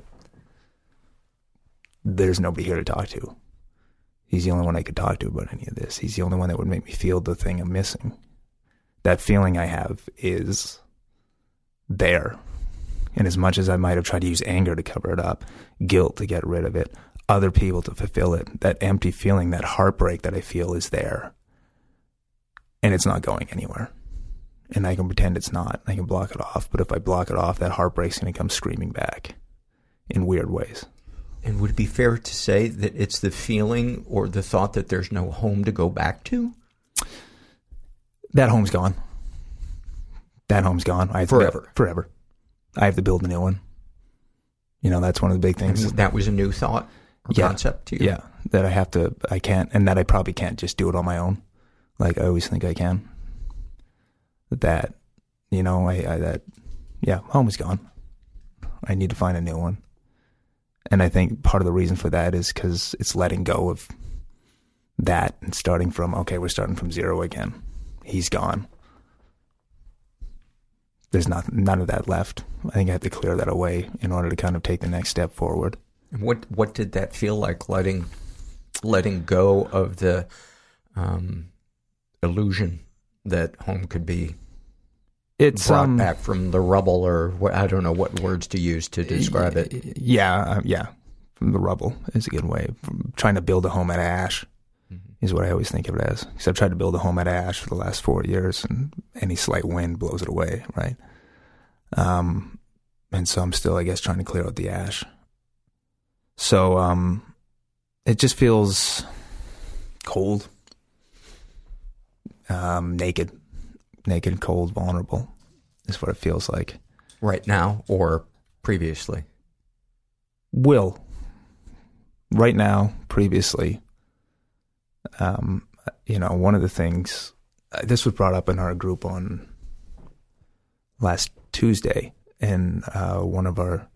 there's nobody here to talk to. He's the only one I could talk to about any of this. He's the only one that would make me feel the thing I'm missing. That feeling I have is there. And as much as I might have tried to use anger to cover it up, guilt to get rid of it, other people to fulfill it, that empty feeling, that heartbreak that I feel is there. And it's not going anywhere. And I can pretend it's not. I can block it off. But if I block it off, that heartbreak's going to come screaming back in weird ways. And would it be fair to say that it's the feeling or the thought that there's no home to go back to? That home's gone. That home's gone. I have Forever. To, forever. I have to build a new one. You know, that's one of the big things. And that was a new thought or yeah, concept to you? Yeah, that I have to, I can't, and that I probably can't just do it on my own. Like I always think I can. That, you know, I, I that, yeah, home is gone. I need to find a new one. And I think part of the reason for that is because it's letting go of that and starting from, okay, we're starting from zero again. He's gone. There's not none of that left. I think I have to clear that away in order to kind of take the next step forward. And what what did that feel like, letting letting go of the um, illusion that home could be it's brought um, back from the rubble, or what, I don't know what words to use to describe it. Yeah, uh, yeah, from the rubble is a good way. From trying to build a home out of ash mm-hmm. is what I always think of it as. Because I've tried to build a home out of ash for the last four years, and any slight wind blows it away, right? Um, and so I'm still, I guess, trying to clear out the ash. So um, it just feels cold, um, naked. Naked, cold, vulnerable is what it feels like. Right now or previously? Will. Right now, previously. Um, you know, one of the things, uh, this was brought up in our group on last Tuesday, and uh, one of our,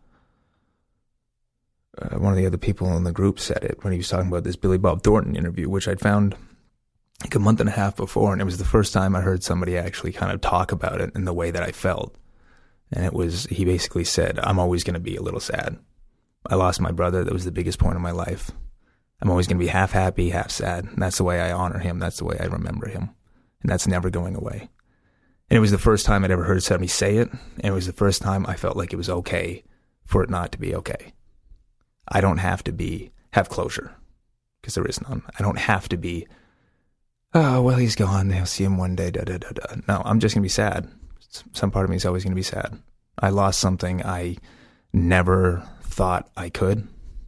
uh, one of the other people in the group said it when he was talking about this Billy Bob Thornton interview, which I'd found like a month and a half before, and it was the first time I heard somebody actually kind of talk about it in the way that I felt. And it was, he basically said, I'm always going to be a little sad. I lost my brother. That was the biggest point of my life. I'm always going to be half happy, half sad. And that's the way I honor him. That's the way I remember him. And that's never going away. And it was the first time I'd ever heard somebody say it. And it was the first time I felt like it was okay for it not to be okay. I don't have to be, have closure, because there is none. I don't have to be, oh, well, he's gone. They'll see him one day. Da, da, da, da. No, I'm just going to be sad. Some part of me is always going to be sad. I lost something I never thought I could.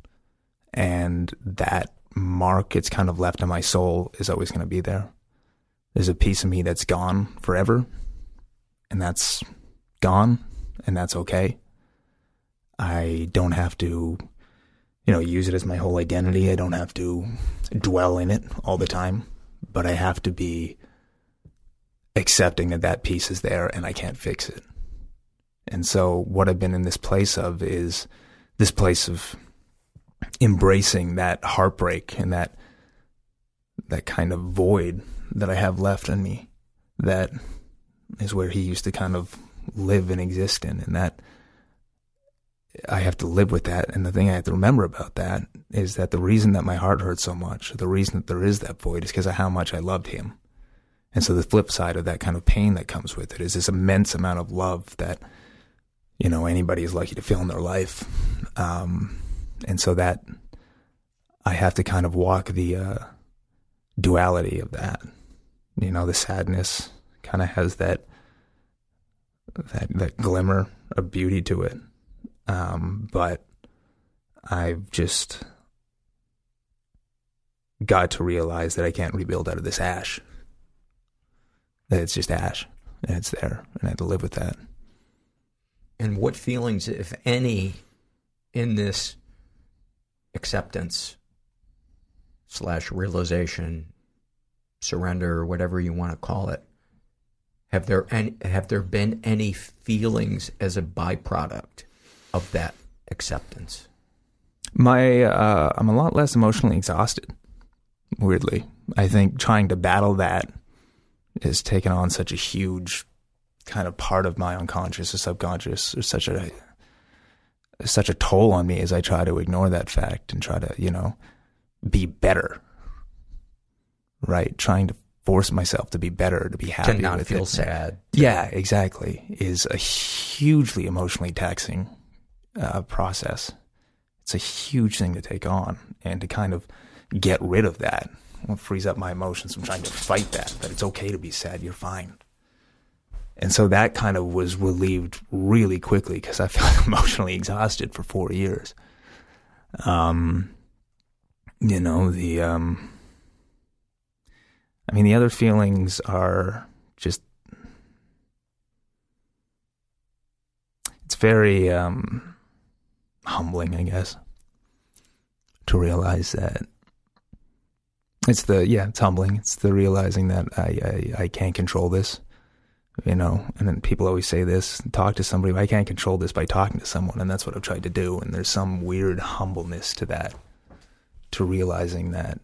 And that mark it's kind of left on my soul is always going to be there. There's a piece of me that's gone forever. And that's gone. And that's okay. I don't have to, you know, use it as my whole identity. I don't have to dwell in it all the time. But I have to be accepting that that piece is there and I can't fix it. And so what I've been in this place of is this place of embracing that heartbreak and that that kind of void that I have left in me. That is where he used to kind of live and exist in. And that I have to live with that. And the thing I have to remember about that is that the reason that my heart hurts so much, the reason that there is that void, is because of how much I loved him. And so the flip side of that kind of pain that comes with it is this immense amount of love that, you know, anybody is lucky to feel in their life. Um, and so that I have to kind of walk the uh, duality of that. You know, the sadness kind of has that, that, that glimmer of beauty to it. Um, but I've just got to realize that I can't rebuild out of this ash. That it's just ash, and it's there, and I have to live with that. And what feelings, if any, in this acceptance slash realization surrender, or whatever you want to call it, have there any, have there been any feelings as a byproduct of that acceptance? My, uh, I'm a lot less emotionally exhausted, weirdly. I think trying to battle that has taken on such a huge kind of part of my unconscious or subconscious, or such a such a toll on me as I try to ignore that fact and try to, you know, be better. Right? Trying to force myself to be better, to be happy, to not with feel it. sad. Yeah, exactly. Is a hugely emotionally taxing uh, process. It's a huge thing to take on, and to kind of get rid of that. It frees up my emotions from trying to fight that, that it's okay to be sad, you're fine. And so that kind of was relieved really quickly because I felt emotionally exhausted for four years. Um, you know, the, um, I mean, the other feelings are just, it's very, um, humbling, I guess, to realize that it's the, yeah, it's humbling. It's the realizing that I, I, I can't control this, you know, and then people always say this, talk to somebody, I can't control this by talking to someone. And that's what I've tried to do. And there's some weird humbleness to that, to realizing that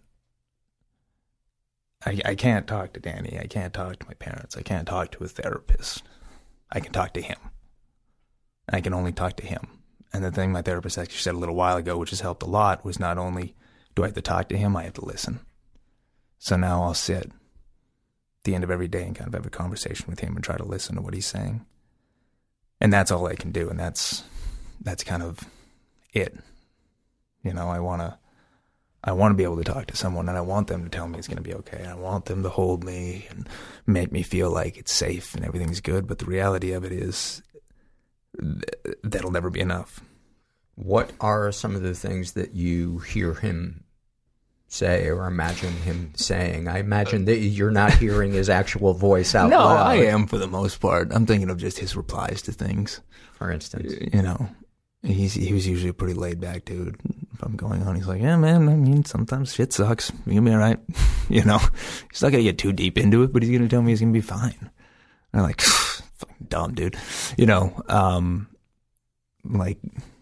I, I can't talk to Danny. I can't talk to my parents. I can't talk to a therapist. I can talk to him. I can only talk to him. And the thing my therapist actually said a little while ago, which has helped a lot, was not only do I have to talk to him, I have to listen. So now I'll sit at the end of every day and kind of have a conversation with him and try to listen to what he's saying. And that's all I can do. And that's, that's kind of it. You know, I want to, I want to be able to talk to someone, and I want them to tell me it's going to be okay. I want them to hold me and make me feel like it's safe and everything's good. But the reality of it is th- that'll never be enough. What are some of the things that you hear him say or imagine him saying? I imagine that you're not hearing his actual voice out no, loud. No, I am for the most part. I'm thinking of just his replies to things. For instance. You know, he's he was usually a pretty laid-back dude. If I'm going on, he's like, yeah, man, I mean, sometimes shit sucks. You're going to be all right. You know, he's not going to get too deep into it, but he's going to tell me he's going to be fine. And I'm like, fucking dumb, dude. You know, um, like,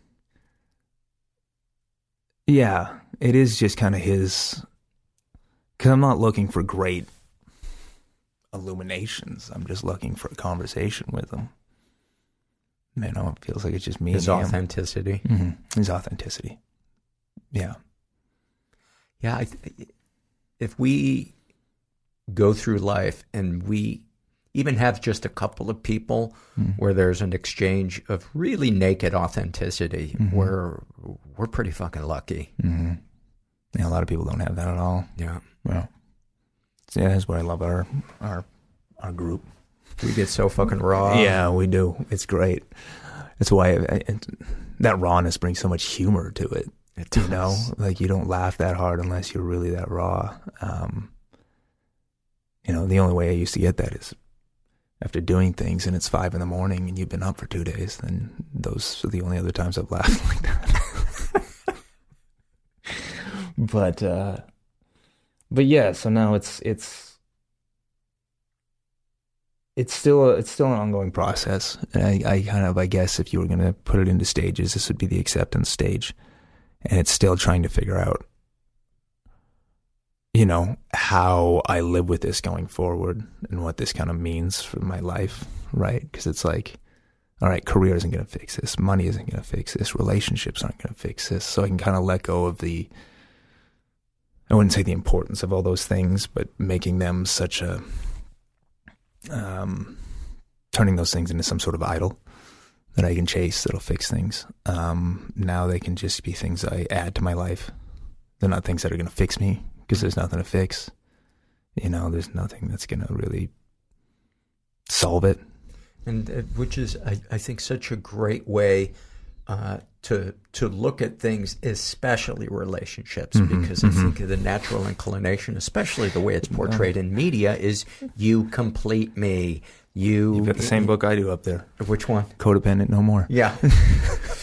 yeah, it is just kind of his, because I'm not looking for great illuminations. I'm just looking for a conversation with him. You know, it feels like it's just me. His and authenticity. Mm-hmm. His authenticity. Yeah. Yeah. I th- if we go through life and we even have just a couple of people mm-hmm. where there's an exchange of really naked authenticity, mm-hmm. we're, we're pretty fucking lucky. Mm-hmm. Yeah, a lot of people don't have that at all. Yeah. Well, yeah, that's what I love our, our, our group. We get so fucking raw. Yeah, we do. It's great. That's why I, I, that rawness brings so much humor to it. It does. You know, like you don't laugh that hard unless you're really that raw. Um, you know, the only way I used to get that is after doing things and it's five in the morning and you've been up for two days. Then those are the only other times I've laughed like that. but, uh, but yeah. So now it's it's it's still a, it's still an ongoing process. And I, I kind of I guess if you were going to put it into stages, this would be the acceptance stage. And it's still trying to figure out, you know, how I live with this going forward and what this kind of means for my life, right? Because it's like, all right, career isn't going to fix this. Money isn't going to fix this. Relationships aren't going to fix this. So I can kind of let go of the, I wouldn't say the importance of all those things, but making them such a, um, turning those things into some sort of idol that I can chase that'll fix things. Um, now they can just be things I add to my life. They're not things that are going to fix me because there's nothing to fix. You know, there's nothing that's going to really solve it. And uh, which is, I, I think, such a great way uh, to to look at things, especially relationships, mm-hmm, because mm-hmm. I think the natural inclination, especially the way it's portrayed yeah. in media, is you complete me. You, You've got the same book I do up there. Which one? Codependent No More. Yeah.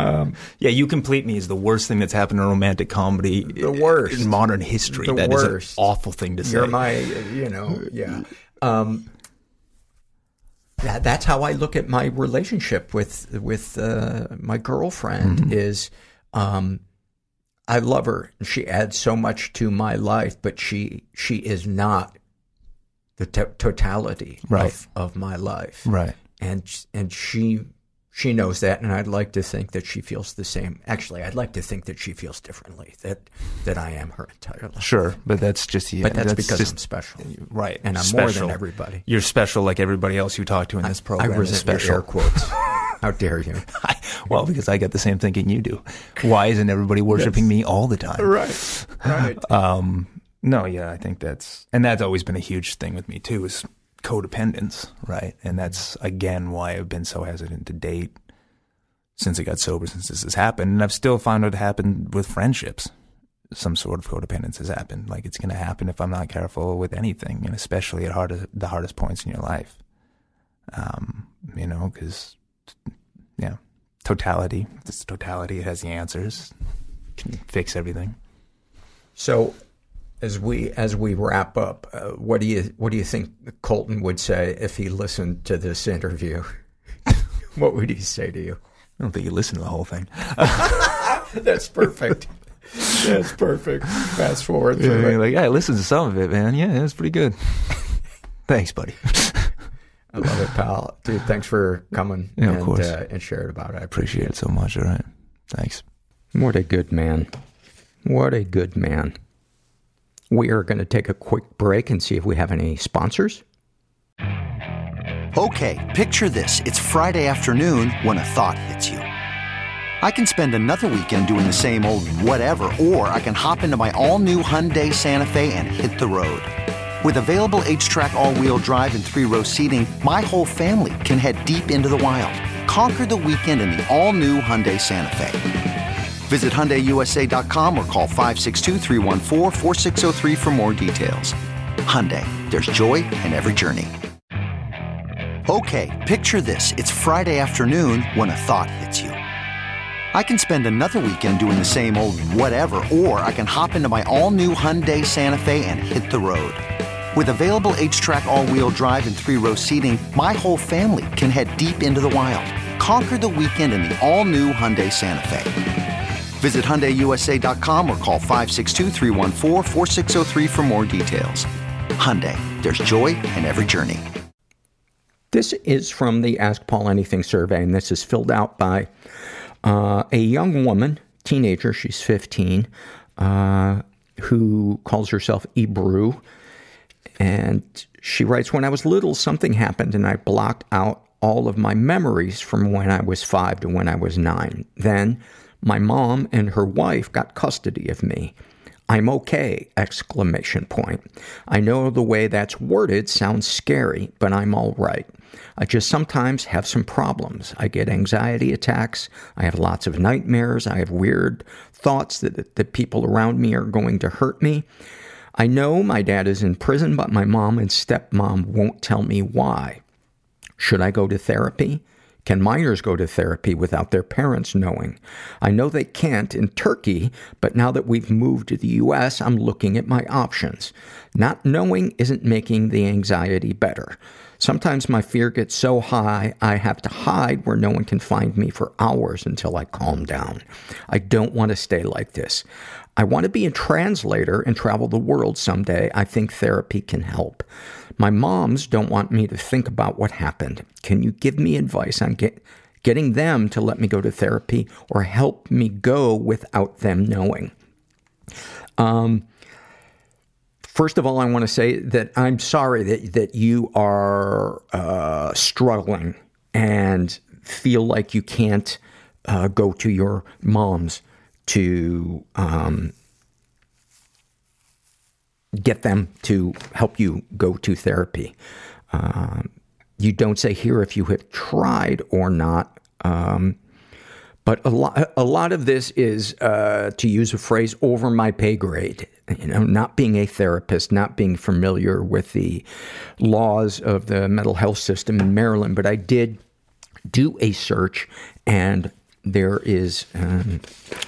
Um, yeah, You Complete Me is the worst thing that's happened in romantic comedy. The worst. In modern history. The that worst. is an awful thing to say. You're my, you know, yeah. Um, that, that's how I look at my relationship with, with uh, my girlfriend mm-hmm. is, um, I love her. She adds so much to my life, but she, she is not the to- totality right. of, of my life. Right. And, and she, She knows that, and I'd like to think that she feels the same. Actually, I'd like to think that she feels differently, that that I am her entire life. Sure, but that's just... Yeah, but that's, that's because just, I'm special. Right. And I'm special. more than everybody. You're special like everybody else you talk to in this program. I resent is special. your air quotes. How dare you? I, well, because I get the same thinking you do. Why isn't everybody worshiping me all the time? Right, right. Um, no, yeah, I think that's... And that's always been a huge thing with me, too, is codependence, right? And that's, again, why I've been so hesitant to date since I got sober, since this has happened. And I've still found it happen with friendships. Some sort of codependence has happened. Like, it's going to happen if I'm not careful with anything, and especially at hard, the hardest points in your life. Um, you know, because, yeah, totality. This totality, it has the answers. Can fix everything. So, as we as we wrap up, uh, what do you what do you think Colton would say if he listened to this interview? What would he say to you? I don't think you listened to the whole thing. That's perfect. That's perfect. Fast forward yeah, through it. Like, yeah, I listened to some of it, man. Yeah, it was pretty good. Thanks, buddy. I love it, pal. Dude, thanks for coming yeah, and, of course. Uh, and sharing about it. I appreciate, appreciate it so much. All right. Thanks. What a good man. What a good man. We are going to take a quick break and see if we have any sponsors. Okay, picture this. It's Friday afternoon when a thought hits you. I can spend another weekend doing the same old whatever, or I can hop into my all-new Hyundai Santa Fe and hit the road. With available H-Track all-wheel drive and three-row seating, my whole family can head deep into the wild. Conquer the weekend in the all-new Hyundai Santa Fe. Visit Hyundai U S A dot com or call five six two, three one four, four six zero three for more details. Hyundai, there's joy in every journey. Okay, picture this. It's Friday afternoon when a thought hits you. I can spend another weekend doing the same old whatever, or I can hop into my all-new Hyundai Santa Fe and hit the road. With available H-Track all-wheel drive and three-row seating, my whole family can head deep into the wild. Conquer the weekend in the all-new Hyundai Santa Fe. Visit Hyundai U S A dot com or call five six two, three one four, four six zero three for more details. Hyundai, there's joy in every journey. This is from the Ask Paul Anything survey, and this is filled out by uh, a young woman, teenager, she's fifteen, uh, who calls herself Ebru. And she writes, when I was little, something happened and I blocked out all of my memories from when I was five to when I was nine. Then my mom and her wife got custody of me. I'm okay, exclamation point. I know the way that's worded sounds scary, but I'm all right. I just sometimes have some problems. I get anxiety attacks. I have lots of nightmares. I have weird thoughts that, that people around me are going to hurt me. I know my dad is in prison, but my mom and stepmom won't tell me why. Should I go to therapy? Can minors go to therapy without their parents knowing? I know they can't in Turkey, but now that we've moved to the U S, I'm looking at my options. Not knowing isn't making the anxiety better. Sometimes my fear gets so high, I have to hide where no one can find me for hours until I calm down. I don't want to stay like this. I want to be a translator and travel the world someday. I think therapy can help. My moms don't want me to think about what happened. Can you give me advice on get, getting them to let me go to therapy or help me go without them knowing? Um, first of all, I want to say that I'm sorry that, that you are uh, struggling and feel like you can't uh, go to your moms to um, get them to help you go to therapy. Um, you don't say here if you have tried or not, um, but a lot, a lot of this is, uh, to use a phrase, over my pay grade. You know, not being a therapist, not being familiar with the laws of the mental health system in Maryland, but I did do a search, and there is um,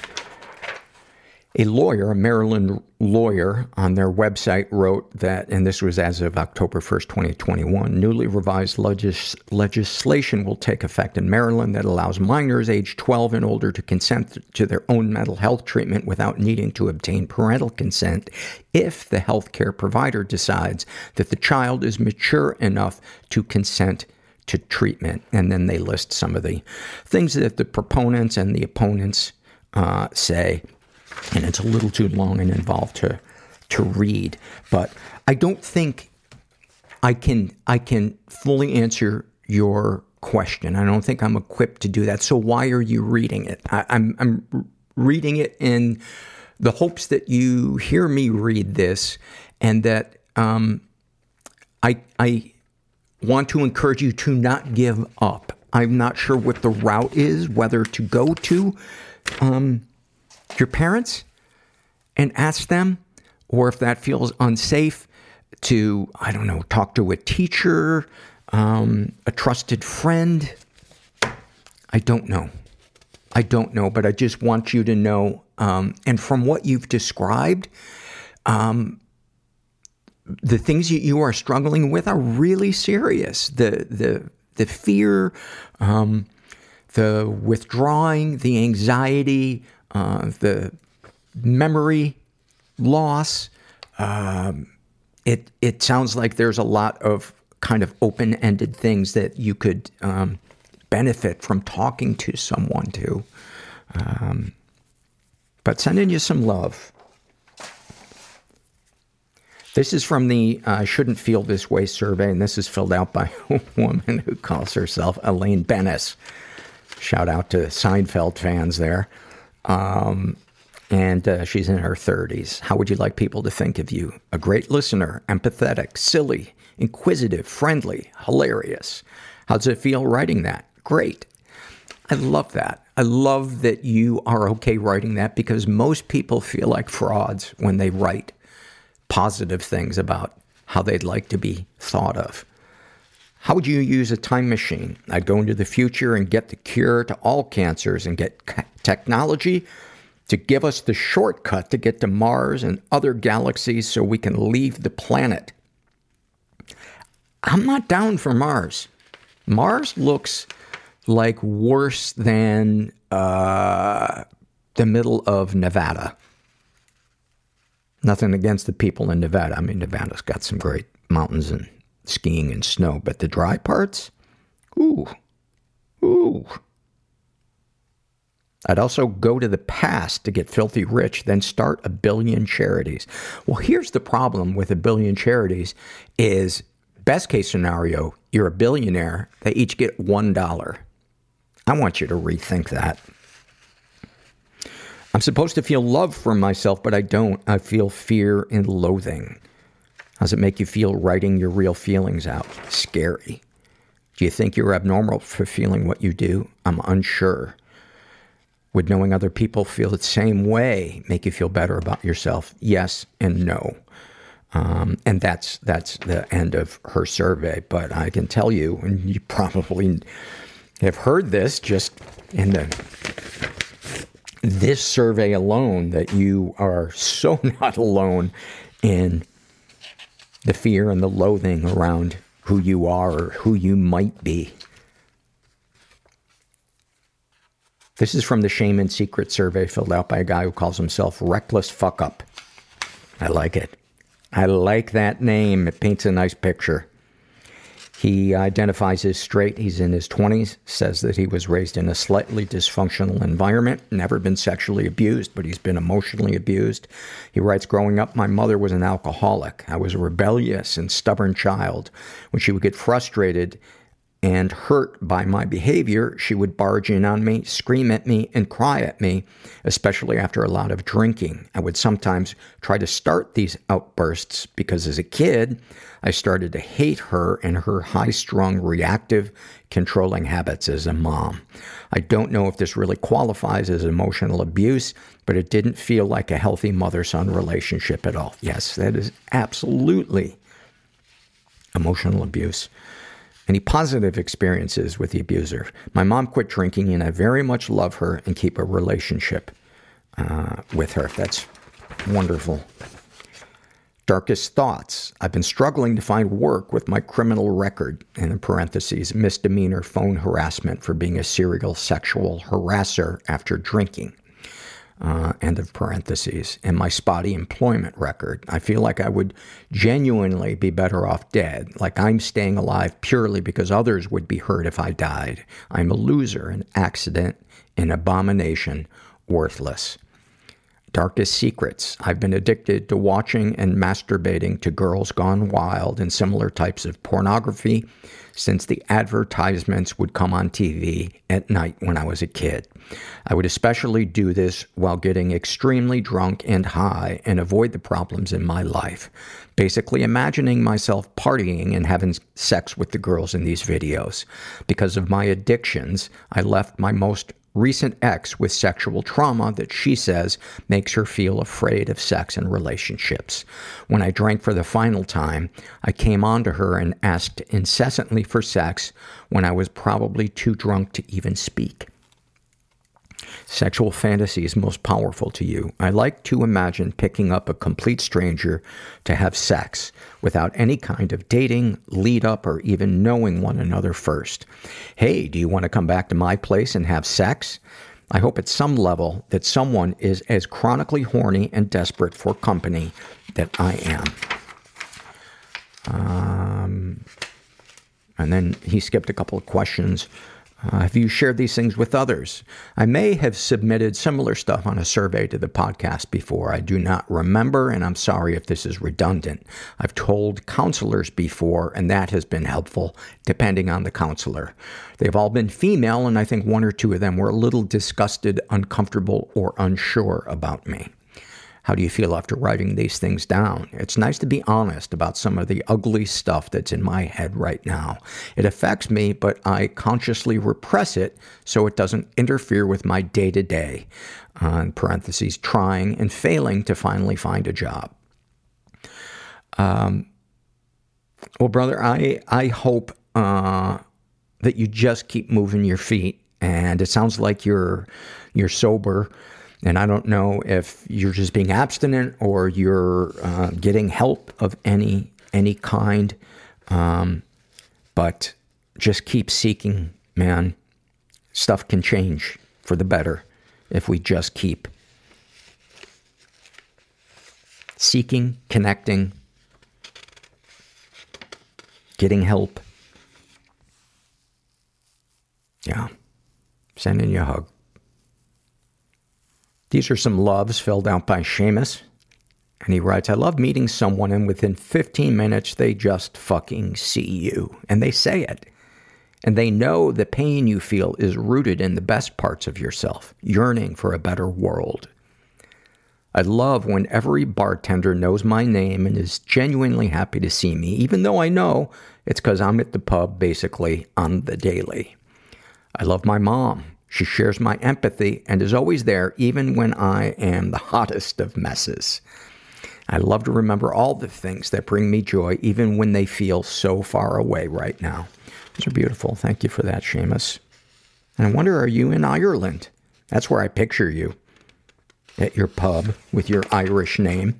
a lawyer, a Maryland lawyer, on their website wrote that, and this was as of October first, twenty twenty-one, newly revised legis- legislation will take effect in Maryland that allows minors age twelve and older to consent to their own mental health treatment without needing to obtain parental consent if the healthcare provider decides that the child is mature enough to consent to treatment. And then they list some of the things that the proponents and the opponents uh, say. And it's a little too long and involved to to read. But I don't think I can I can fully answer your question. I don't think I'm equipped to do that. So why are you reading it? I, I'm I'm reading it in the hopes that you hear me read this, and that um, I I want to encourage you to not give up. I'm not sure what the route is, whether to go to um, your parents and ask them, or if that feels unsafe, to, I don't know, talk to a teacher, um, a trusted friend. I don't know. I don't know, but I just want you to know, um, and from what you've described, um, the things that you are struggling with are really serious. The the the fear, um, the withdrawing, the anxiety, uh, the memory loss. Um, it it sounds like there's a lot of kind of open-ended things that you could um, benefit from talking to someone to. Um, but sending you some love. This is from the uh, I Shouldn't Feel This Way survey, and this is filled out by a woman who calls herself Elaine Bennis. Shout out to Seinfeld fans there. Um, and uh, she's in her thirties. How would you like people to think of you? A great listener, empathetic, silly, inquisitive, friendly, hilarious. How does it feel writing that? Great. I love that. I love that you are okay writing that, because most people feel like frauds when they write positive things about how they'd like to be thought of. How would you use a time machine? I'd go into the future and get the cure to all cancers, and get c- technology to give us the shortcut to get to Mars and other galaxies so we can leave the planet. I'm not down for Mars. Mars looks like worse than uh, the middle of Nevada. Nothing against the people in Nevada. I mean, Nevada's got some great mountains and skiing and snow, but the dry parts? Ooh. Ooh. I'd also go to the past to get filthy rich, then start a billion charities. Well, here's the problem with a billion charities is, best case scenario, you're a billionaire, they each get one dollar. I want you to rethink that. I'm supposed to feel love for myself, but I don't. I feel fear and loathing. How does it make you feel writing your real feelings out? Scary. Do you think you're abnormal for feeling what you do? I'm unsure. Would knowing other people feel the same way make you feel better about yourself? Yes and no. Um, and that's that's the end of her survey. But I can tell you, and you probably have heard this just in the this survey alone, that you are so not alone in the fear and the loathing around who you are or who you might be. This is from the Shame and Secret survey filled out by a guy who calls himself Reckless Fuck Up. I like it. I like that name. It paints a nice picture. He identifies as straight. He's in his twenties, says that he was raised in a slightly dysfunctional environment, never been sexually abused, but he's been emotionally abused. He writes, growing up, my mother was an alcoholic. I was a rebellious and stubborn child. When she would get frustrated and hurt by my behavior, she would barge in on me, scream at me, and cry at me, especially after a lot of drinking. I would sometimes try to start these outbursts because as a kid, I started to hate her and her high-strung, reactive, controlling habits as a mom. I don't know if this really qualifies as emotional abuse, but it didn't feel like a healthy mother-son relationship at all. Yes, that is absolutely emotional abuse. Any positive experiences with the abuser? My mom quit drinking, and I very much love her and keep a relationship uh, with her. That's wonderful. Darkest thoughts. I've been struggling to find work with my criminal record, and in parentheses, misdemeanor phone harassment for being a serial sexual harasser after drinking. Uh, end of parentheses. And my spotty employment record. I feel like I would genuinely be better off dead. Like I'm staying alive purely because others would be hurt if I died. I'm a loser, an accident, an abomination, worthless. Darkest secrets. I've been addicted to watching and masturbating to Girls Gone Wild and similar types of pornography since the advertisements would come on T V at night when I was a kid. I would especially do this while getting extremely drunk and high and avoid the problems in my life. Basically imagining myself partying and having sex with the girls in these videos. Because of my addictions, I left my most recent ex with sexual trauma that she says makes her feel afraid of sex and relationships. When I drank for the final time, I came on to her and asked incessantly for sex when I was probably too drunk to even speak. Sexual fantasies most powerful to you. I like to imagine picking up a complete stranger to have sex without any kind of dating, lead up, or even knowing one another first. Hey, do you want to come back to my place and have sex? I hope at some level that someone is as chronically horny and desperate for company that I am. Um, and then he skipped a couple of questions. Uh, have you shared these things with others? I may have submitted similar stuff on a survey to the podcast before. I do not remember, and I'm sorry if this is redundant. I've told counselors before, and that has been helpful, depending on the counselor. They've all been female, and I think one or two of them were a little disgusted, uncomfortable, or unsure about me. How do you feel after writing these things down? It's nice to be honest about some of the ugly stuff that's in my head right now. It affects me, but I consciously repress it so it doesn't interfere with my day-to-day, uh, in parentheses, trying and failing to finally find a job. Um, well, brother, I, I hope uh, that you just keep moving your feet, and it sounds like you're you're sober. And I don't know if you're just being abstinent or you're uh, getting help of any any kind, um, but just keep seeking, man. Stuff can change for the better if we just keep seeking, connecting, getting help. Yeah, sending you a hug. These are some loves filled out by Seamus. And he writes, I love meeting someone and within fifteen minutes they just fucking see you. And they say it. And they know the pain you feel is rooted in the best parts of yourself, yearning for a better world. I love when every bartender knows my name and is genuinely happy to see me, even though I know it's because I'm at the pub basically on the daily. I love my mom. She shares my empathy and is always there even when I am the hottest of messes. I love to remember all the things that bring me joy even when they feel so far away right now. Those are beautiful. Thank you for that, Seamus. And I wonder, are you in Ireland? That's where I picture you. At your pub with your Irish name.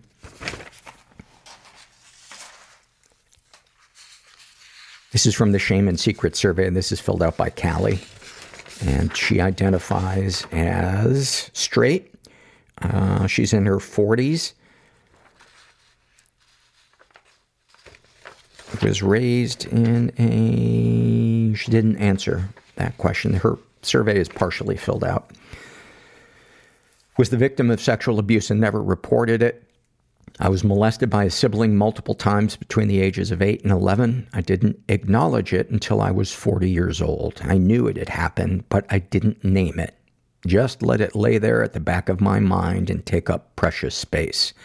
This is from the Shame and Secret survey, and this is filled out by Callie. And she identifies as straight. Uh, she's in her forties. Was raised in a... She didn't answer that question. Her survey is partially filled out. Was the victim of sexual abuse and never reported it. I was molested by a sibling multiple times between the ages of eight and eleven. I didn't acknowledge it until I was forty years old. I knew it had happened, but I didn't name it. Just let it lay there at the back of my mind and take up precious space.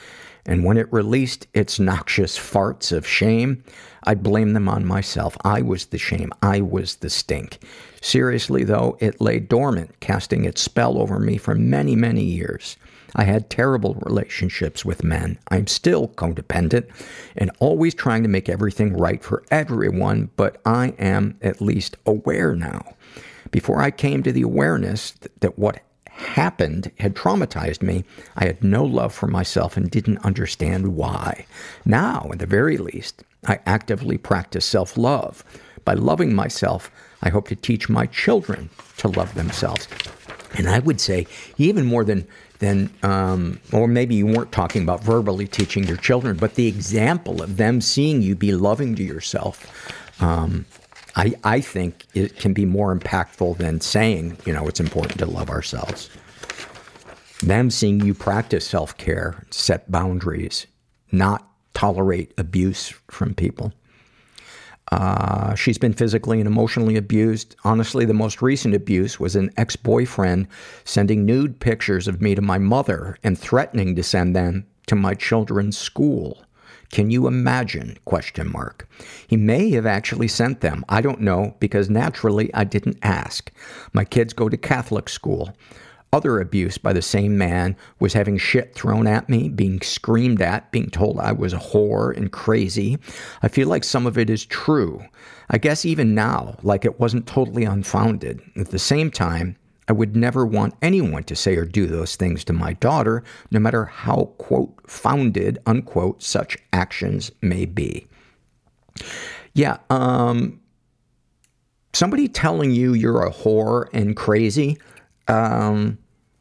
And when it released its noxious farts of shame, I'd blame them on myself. I was the shame. I was the stink. Seriously, though, it lay dormant, casting its spell over me for many, many years. I had terrible relationships with men. I'm still codependent and always trying to make everything right for everyone, but I am at least aware now. Before I came to the awareness th- that what happened had traumatized me, I had no love for myself and didn't understand why. Now, at the very least, I actively practice self-love. By loving myself, I hope to teach my children to love themselves. And I would say, even more than, than um, or maybe you weren't talking about verbally teaching your children, but the example of them seeing you be loving to yourself, um, I, I think it can be more impactful than saying, you know, it's important to love ourselves. Them seeing you practice self-care, set boundaries, not tolerate abuse from people. Uh, she's been physically and emotionally abused. Honestly, the most recent abuse was an ex-boyfriend sending nude pictures of me to my mother and threatening to send them to my children's school. Can you imagine? Question mark. He may have actually sent them. I don't know, because naturally I didn't ask. My kids go to Catholic school. Other abuse by the same man was having shit thrown at me, being screamed at, being told I was a whore and crazy. I feel like some of it is true. I guess even now, like it wasn't totally unfounded. At the same time, I would never want anyone to say or do those things to my daughter, no matter how, quote, founded, unquote, such actions may be. Yeah, um, somebody telling you you're a whore and crazy, um,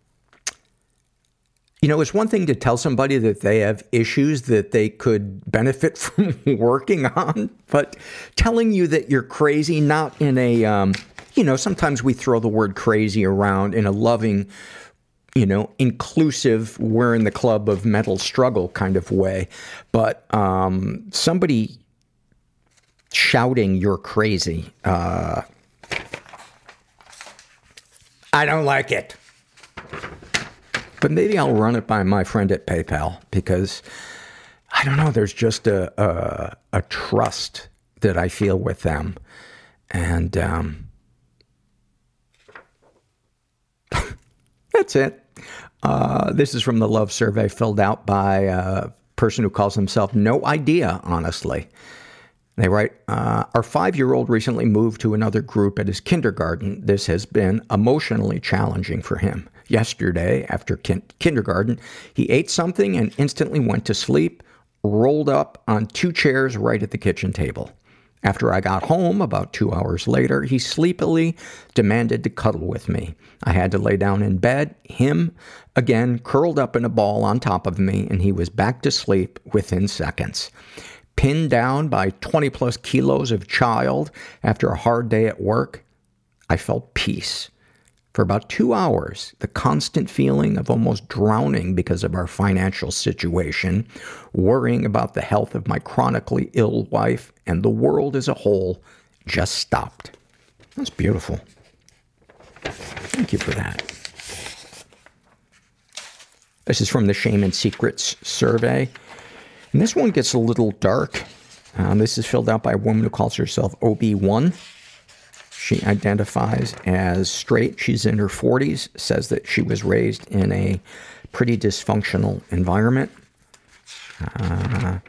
you know, it's one thing to tell somebody that they have issues that they could benefit from working on, but telling you that you're crazy, not in a, um, you know, sometimes we throw the word crazy around in a loving, you know, inclusive, we're in the club of mental struggle kind of way. But um, somebody shouting you're crazy, uh, I don't like it. But maybe I'll run it by my friend at PayPal, because I don't know, there's just a, a, a trust that I feel with them. And, um, that's it. Uh, this is from the love survey filled out by a person who calls himself No Idea, honestly. They write, uh, our five-year-old recently moved to another group at his kindergarten. This has been emotionally challenging for him. Yesterday, after kin- kindergarten, he ate something and instantly went to sleep, rolled up on two chairs right at the kitchen table. After I got home, about two hours later, he sleepily demanded to cuddle with me. I had to lay down in bed, him, again, curled up in a ball on top of me, and he was back to sleep within seconds. Pinned down by twenty plus kilos of child after a hard day at work, I felt peace. For about two hours, the constant feeling of almost drowning because of our financial situation, worrying about the health of my chronically ill wife and the world as a whole, just stopped. That's beautiful. Thank you for that. This is from the Shame and Secrets survey. And this one gets a little dark. Um, this is filled out by a woman who calls herself O B one. She identifies as straight. She's in her forties, says that she was raised in a pretty dysfunctional environment. Uh,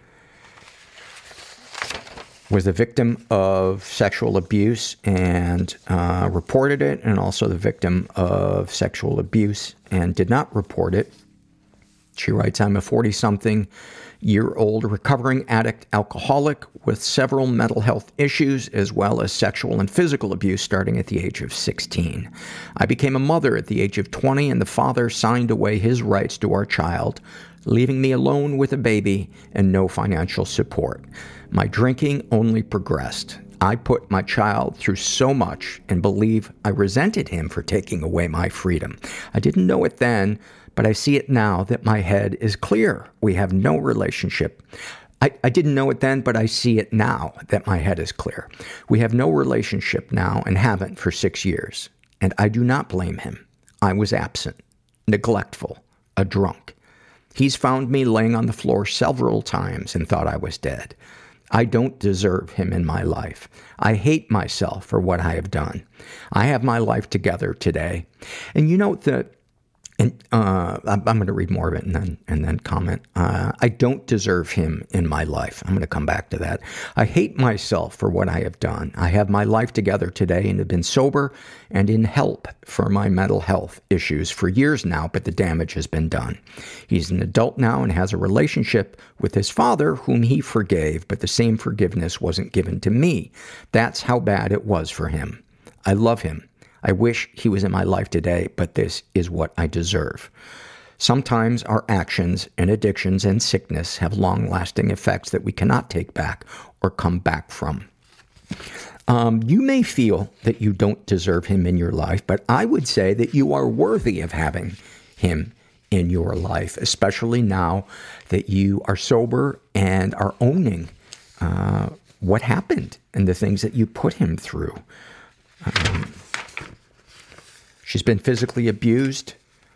was the victim of sexual abuse and uh, reported it, and also the victim of sexual abuse and did not report it. She writes, I'm a forty-something year old recovering addict alcoholic with several mental health issues as well as sexual and physical abuse starting at the age of sixteen. I became a mother at the age of twenty, and the father signed away his rights to our child, leaving me alone with a baby and no financial support. My drinking only progressed. I put my child through so much and believe I resented him for taking away my freedom. I didn't know it then, but I see it now that my head is clear. We have no relationship. I, I didn't know it then, but I see it now that my head is clear. We have no relationship now and haven't for six years. And I do not blame him. I was absent, neglectful, a drunk. He's found me laying on the floor several times and thought I was dead. I don't deserve him in my life. I hate myself for what I have done. I have my life together today. And you know, the, and, uh, I'm, I'm going to read more of it and then, and then comment. Uh, I don't deserve him in my life. I'm going to come back to that. I hate myself for what I have done. I have my life together today and have been sober and in help for my mental health issues for years now, but the damage has been done. He's an adult now and has a relationship with his father, whom he forgave, but the same forgiveness wasn't given to me. That's how bad it was for him. I love him. I wish he was in my life today, but this is what I deserve. Sometimes our actions and addictions and sickness have long-lasting effects that we cannot take back or come back from. Um, you may feel that you don't deserve him in your life, but I would say that you are worthy of having him in your life, especially now that you are sober and are owning uh, what happened and the things that you put him through. Um, she's been physically abused.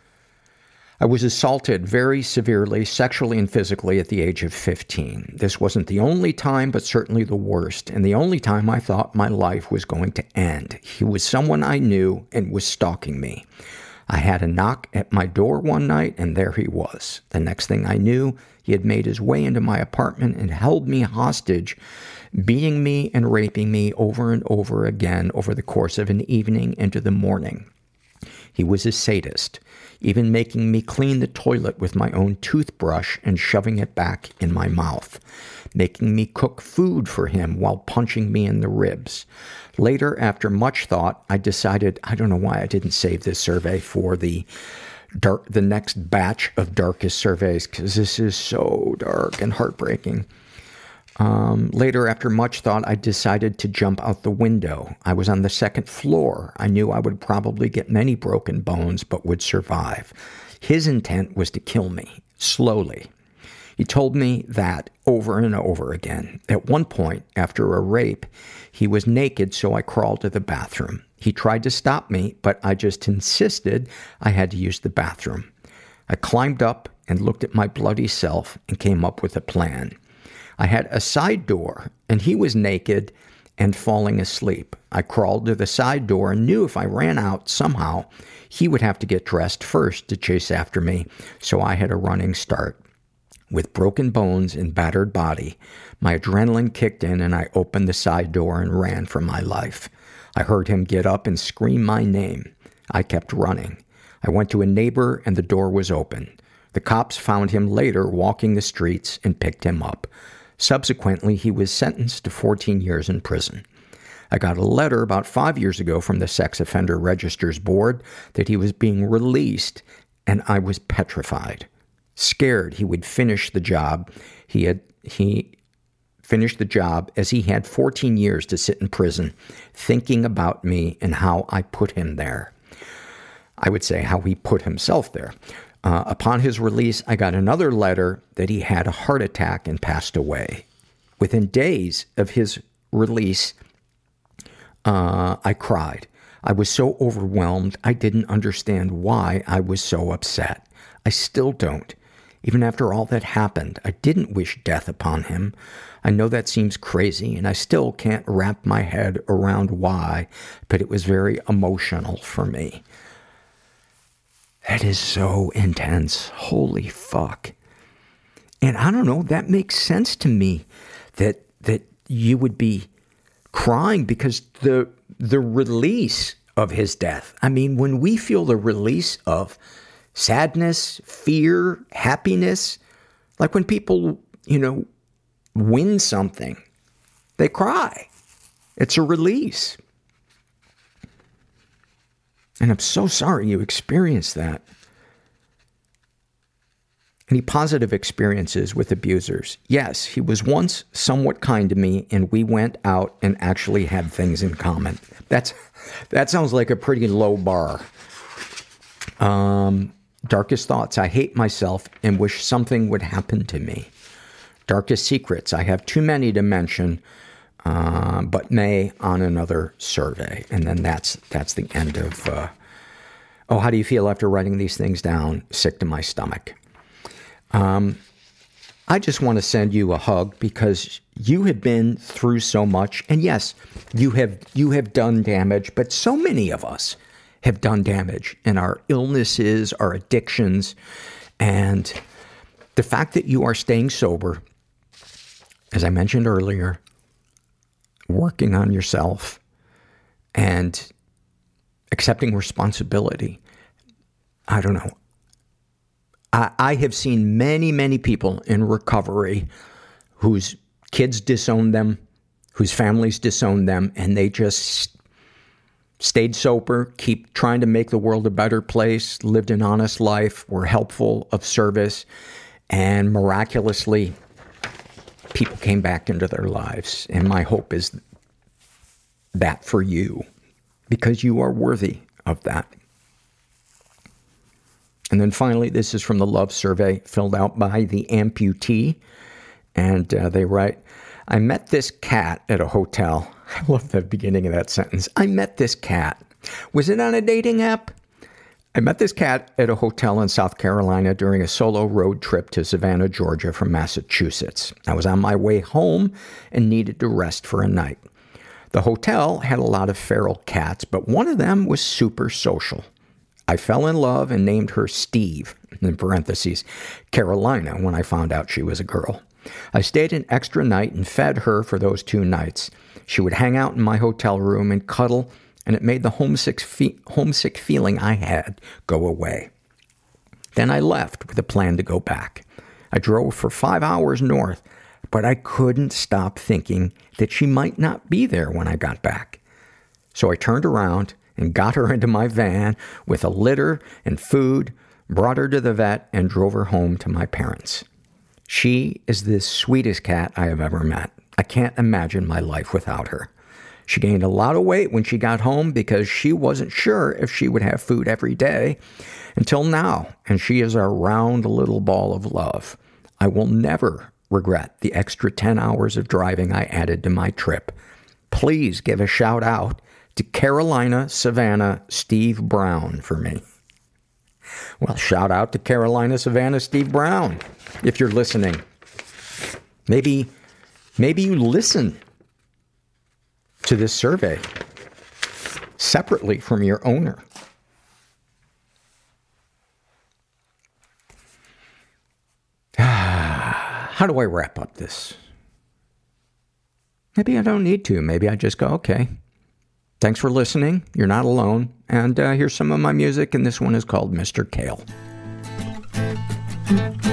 I was assaulted very severely, sexually and physically, at the age of fifteen. This wasn't the only time, but certainly the worst, and the only time I thought my life was going to end. He was someone I knew and was stalking me. I had a knock at my door one night, and there he was. The next thing I knew, he had made his way into my apartment and held me hostage, beating me and raping me over and over again over the course of an evening into the morning. He was a sadist, even making me clean the toilet with my own toothbrush and shoving it back in my mouth, making me cook food for him while punching me in the ribs. Later, after much thought, I decided, I don't know why I didn't save this survey for the dark, the next batch of darkest surveys, because this is so dark and heartbreaking. Um, later, after much thought, I decided to jump out the window. I was on the second floor. I knew I would probably get many broken bones, but would survive. His intent was to kill me, slowly. He told me that over and over again. At one point, after a rape, he was naked, so I crawled to the bathroom. He tried to stop me, but I just insisted I had to use the bathroom. I climbed up and looked at my bloody self and came up with a plan. I had a side door, and he was naked and falling asleep. I crawled to the side door and knew if I ran out somehow, he would have to get dressed first to chase after me, so I had a running start. With broken bones and battered body, my adrenaline kicked in and I opened the side door and ran for my life. I heard him get up and scream my name. I kept running. I went to a neighbor and the door was open. The cops found him later walking the streets and picked him up. Subsequently, he was sentenced to fourteen years in prison. I got a letter about five years ago from the Sex Offender Registers Board that he was being released, and I was petrified. Scared he would finish the job. He had, he finished the job as he had fourteen years to sit in prison, thinking about me and how I put him there. I would say how he put himself there. Uh, upon his release, I got another letter that he had a heart attack and passed away. Within days of his release, uh, I cried. I was so overwhelmed, I didn't understand why I was so upset. I still don't. Even after all that happened, I didn't wish death upon him. I know that seems crazy, and I still can't wrap my head around why, but it was very emotional for me. That is so intense. Holy fuck. And I don't know, that makes sense to me that that you would be crying because the the release of his death. I mean, when we feel the release of sadness, fear, happiness, like when people, you know, win something, they cry. It's a release. And I'm so sorry you experienced that. Any positive experiences with abusers? Yes, he was once somewhat kind to me, and we went out and actually had things in common. That's that sounds like a pretty low bar. Um, darkest thoughts. I hate myself and wish something would happen to me. Darkest secrets. I have too many to mention, uh, but may on another survey. And then that's that's the end of, uh, oh, how do you feel after writing these things down? Sick to my stomach. Um, I just want to send you a hug because you have been through so much. And yes, you have, you have done damage, but so many of us have done damage in our illnesses, our addictions. And the fact that you are staying sober, as I mentioned earlier, working on yourself and accepting responsibility. I don't know. I, I have seen many, many people in recovery whose kids disowned them, whose families disowned them, and they just stayed sober, keep trying to make the world a better place, lived an honest life, were helpful, of service, and miraculously, people came back into their lives. And my hope is that for you, because you are worthy of that. And then finally, this is from the Love Survey filled out by the amputee. And uh, they write, I met this cat at a hotel. I love the beginning of that sentence. I met this cat. Was it on a dating app? I met this cat at a hotel in South Carolina during a solo road trip to Savannah, Georgia from Massachusetts. I was on my way home and needed to rest for a night. The hotel had a lot of feral cats, but one of them was super social. I fell in love and named her Steve, in parentheses, Carolina, when I found out she was a girl. I stayed an extra night and fed her for those two nights. She would hang out in my hotel room and cuddle, and it made the homesick, fe- homesick feeling I had go away. Then I left with a plan to go back. I drove for five hours north, but I couldn't stop thinking that she might not be there when I got back. So I turned around and got her into my van with a litter and food, brought her to the vet, and drove her home to my parents. She is the sweetest cat I have ever met. I can't imagine my life without her. She gained a lot of weight when she got home because she wasn't sure if she would have food every day until now, and she is a round little ball of love. I will never regret the extra ten hours of driving I added to my trip. Please give a shout out to Carolina, Savannah, Steve Brown for me. Well, shout out to Carolina, Savannah, Steve Brown, if you're listening. Maybe, maybe you listen to this survey separately from your owner. How do I wrap up this? Maybe I don't need to. Maybe I just go, okay. Thanks for listening. You're not alone. And uh, here's some of my music, and this one is called Mister Kale.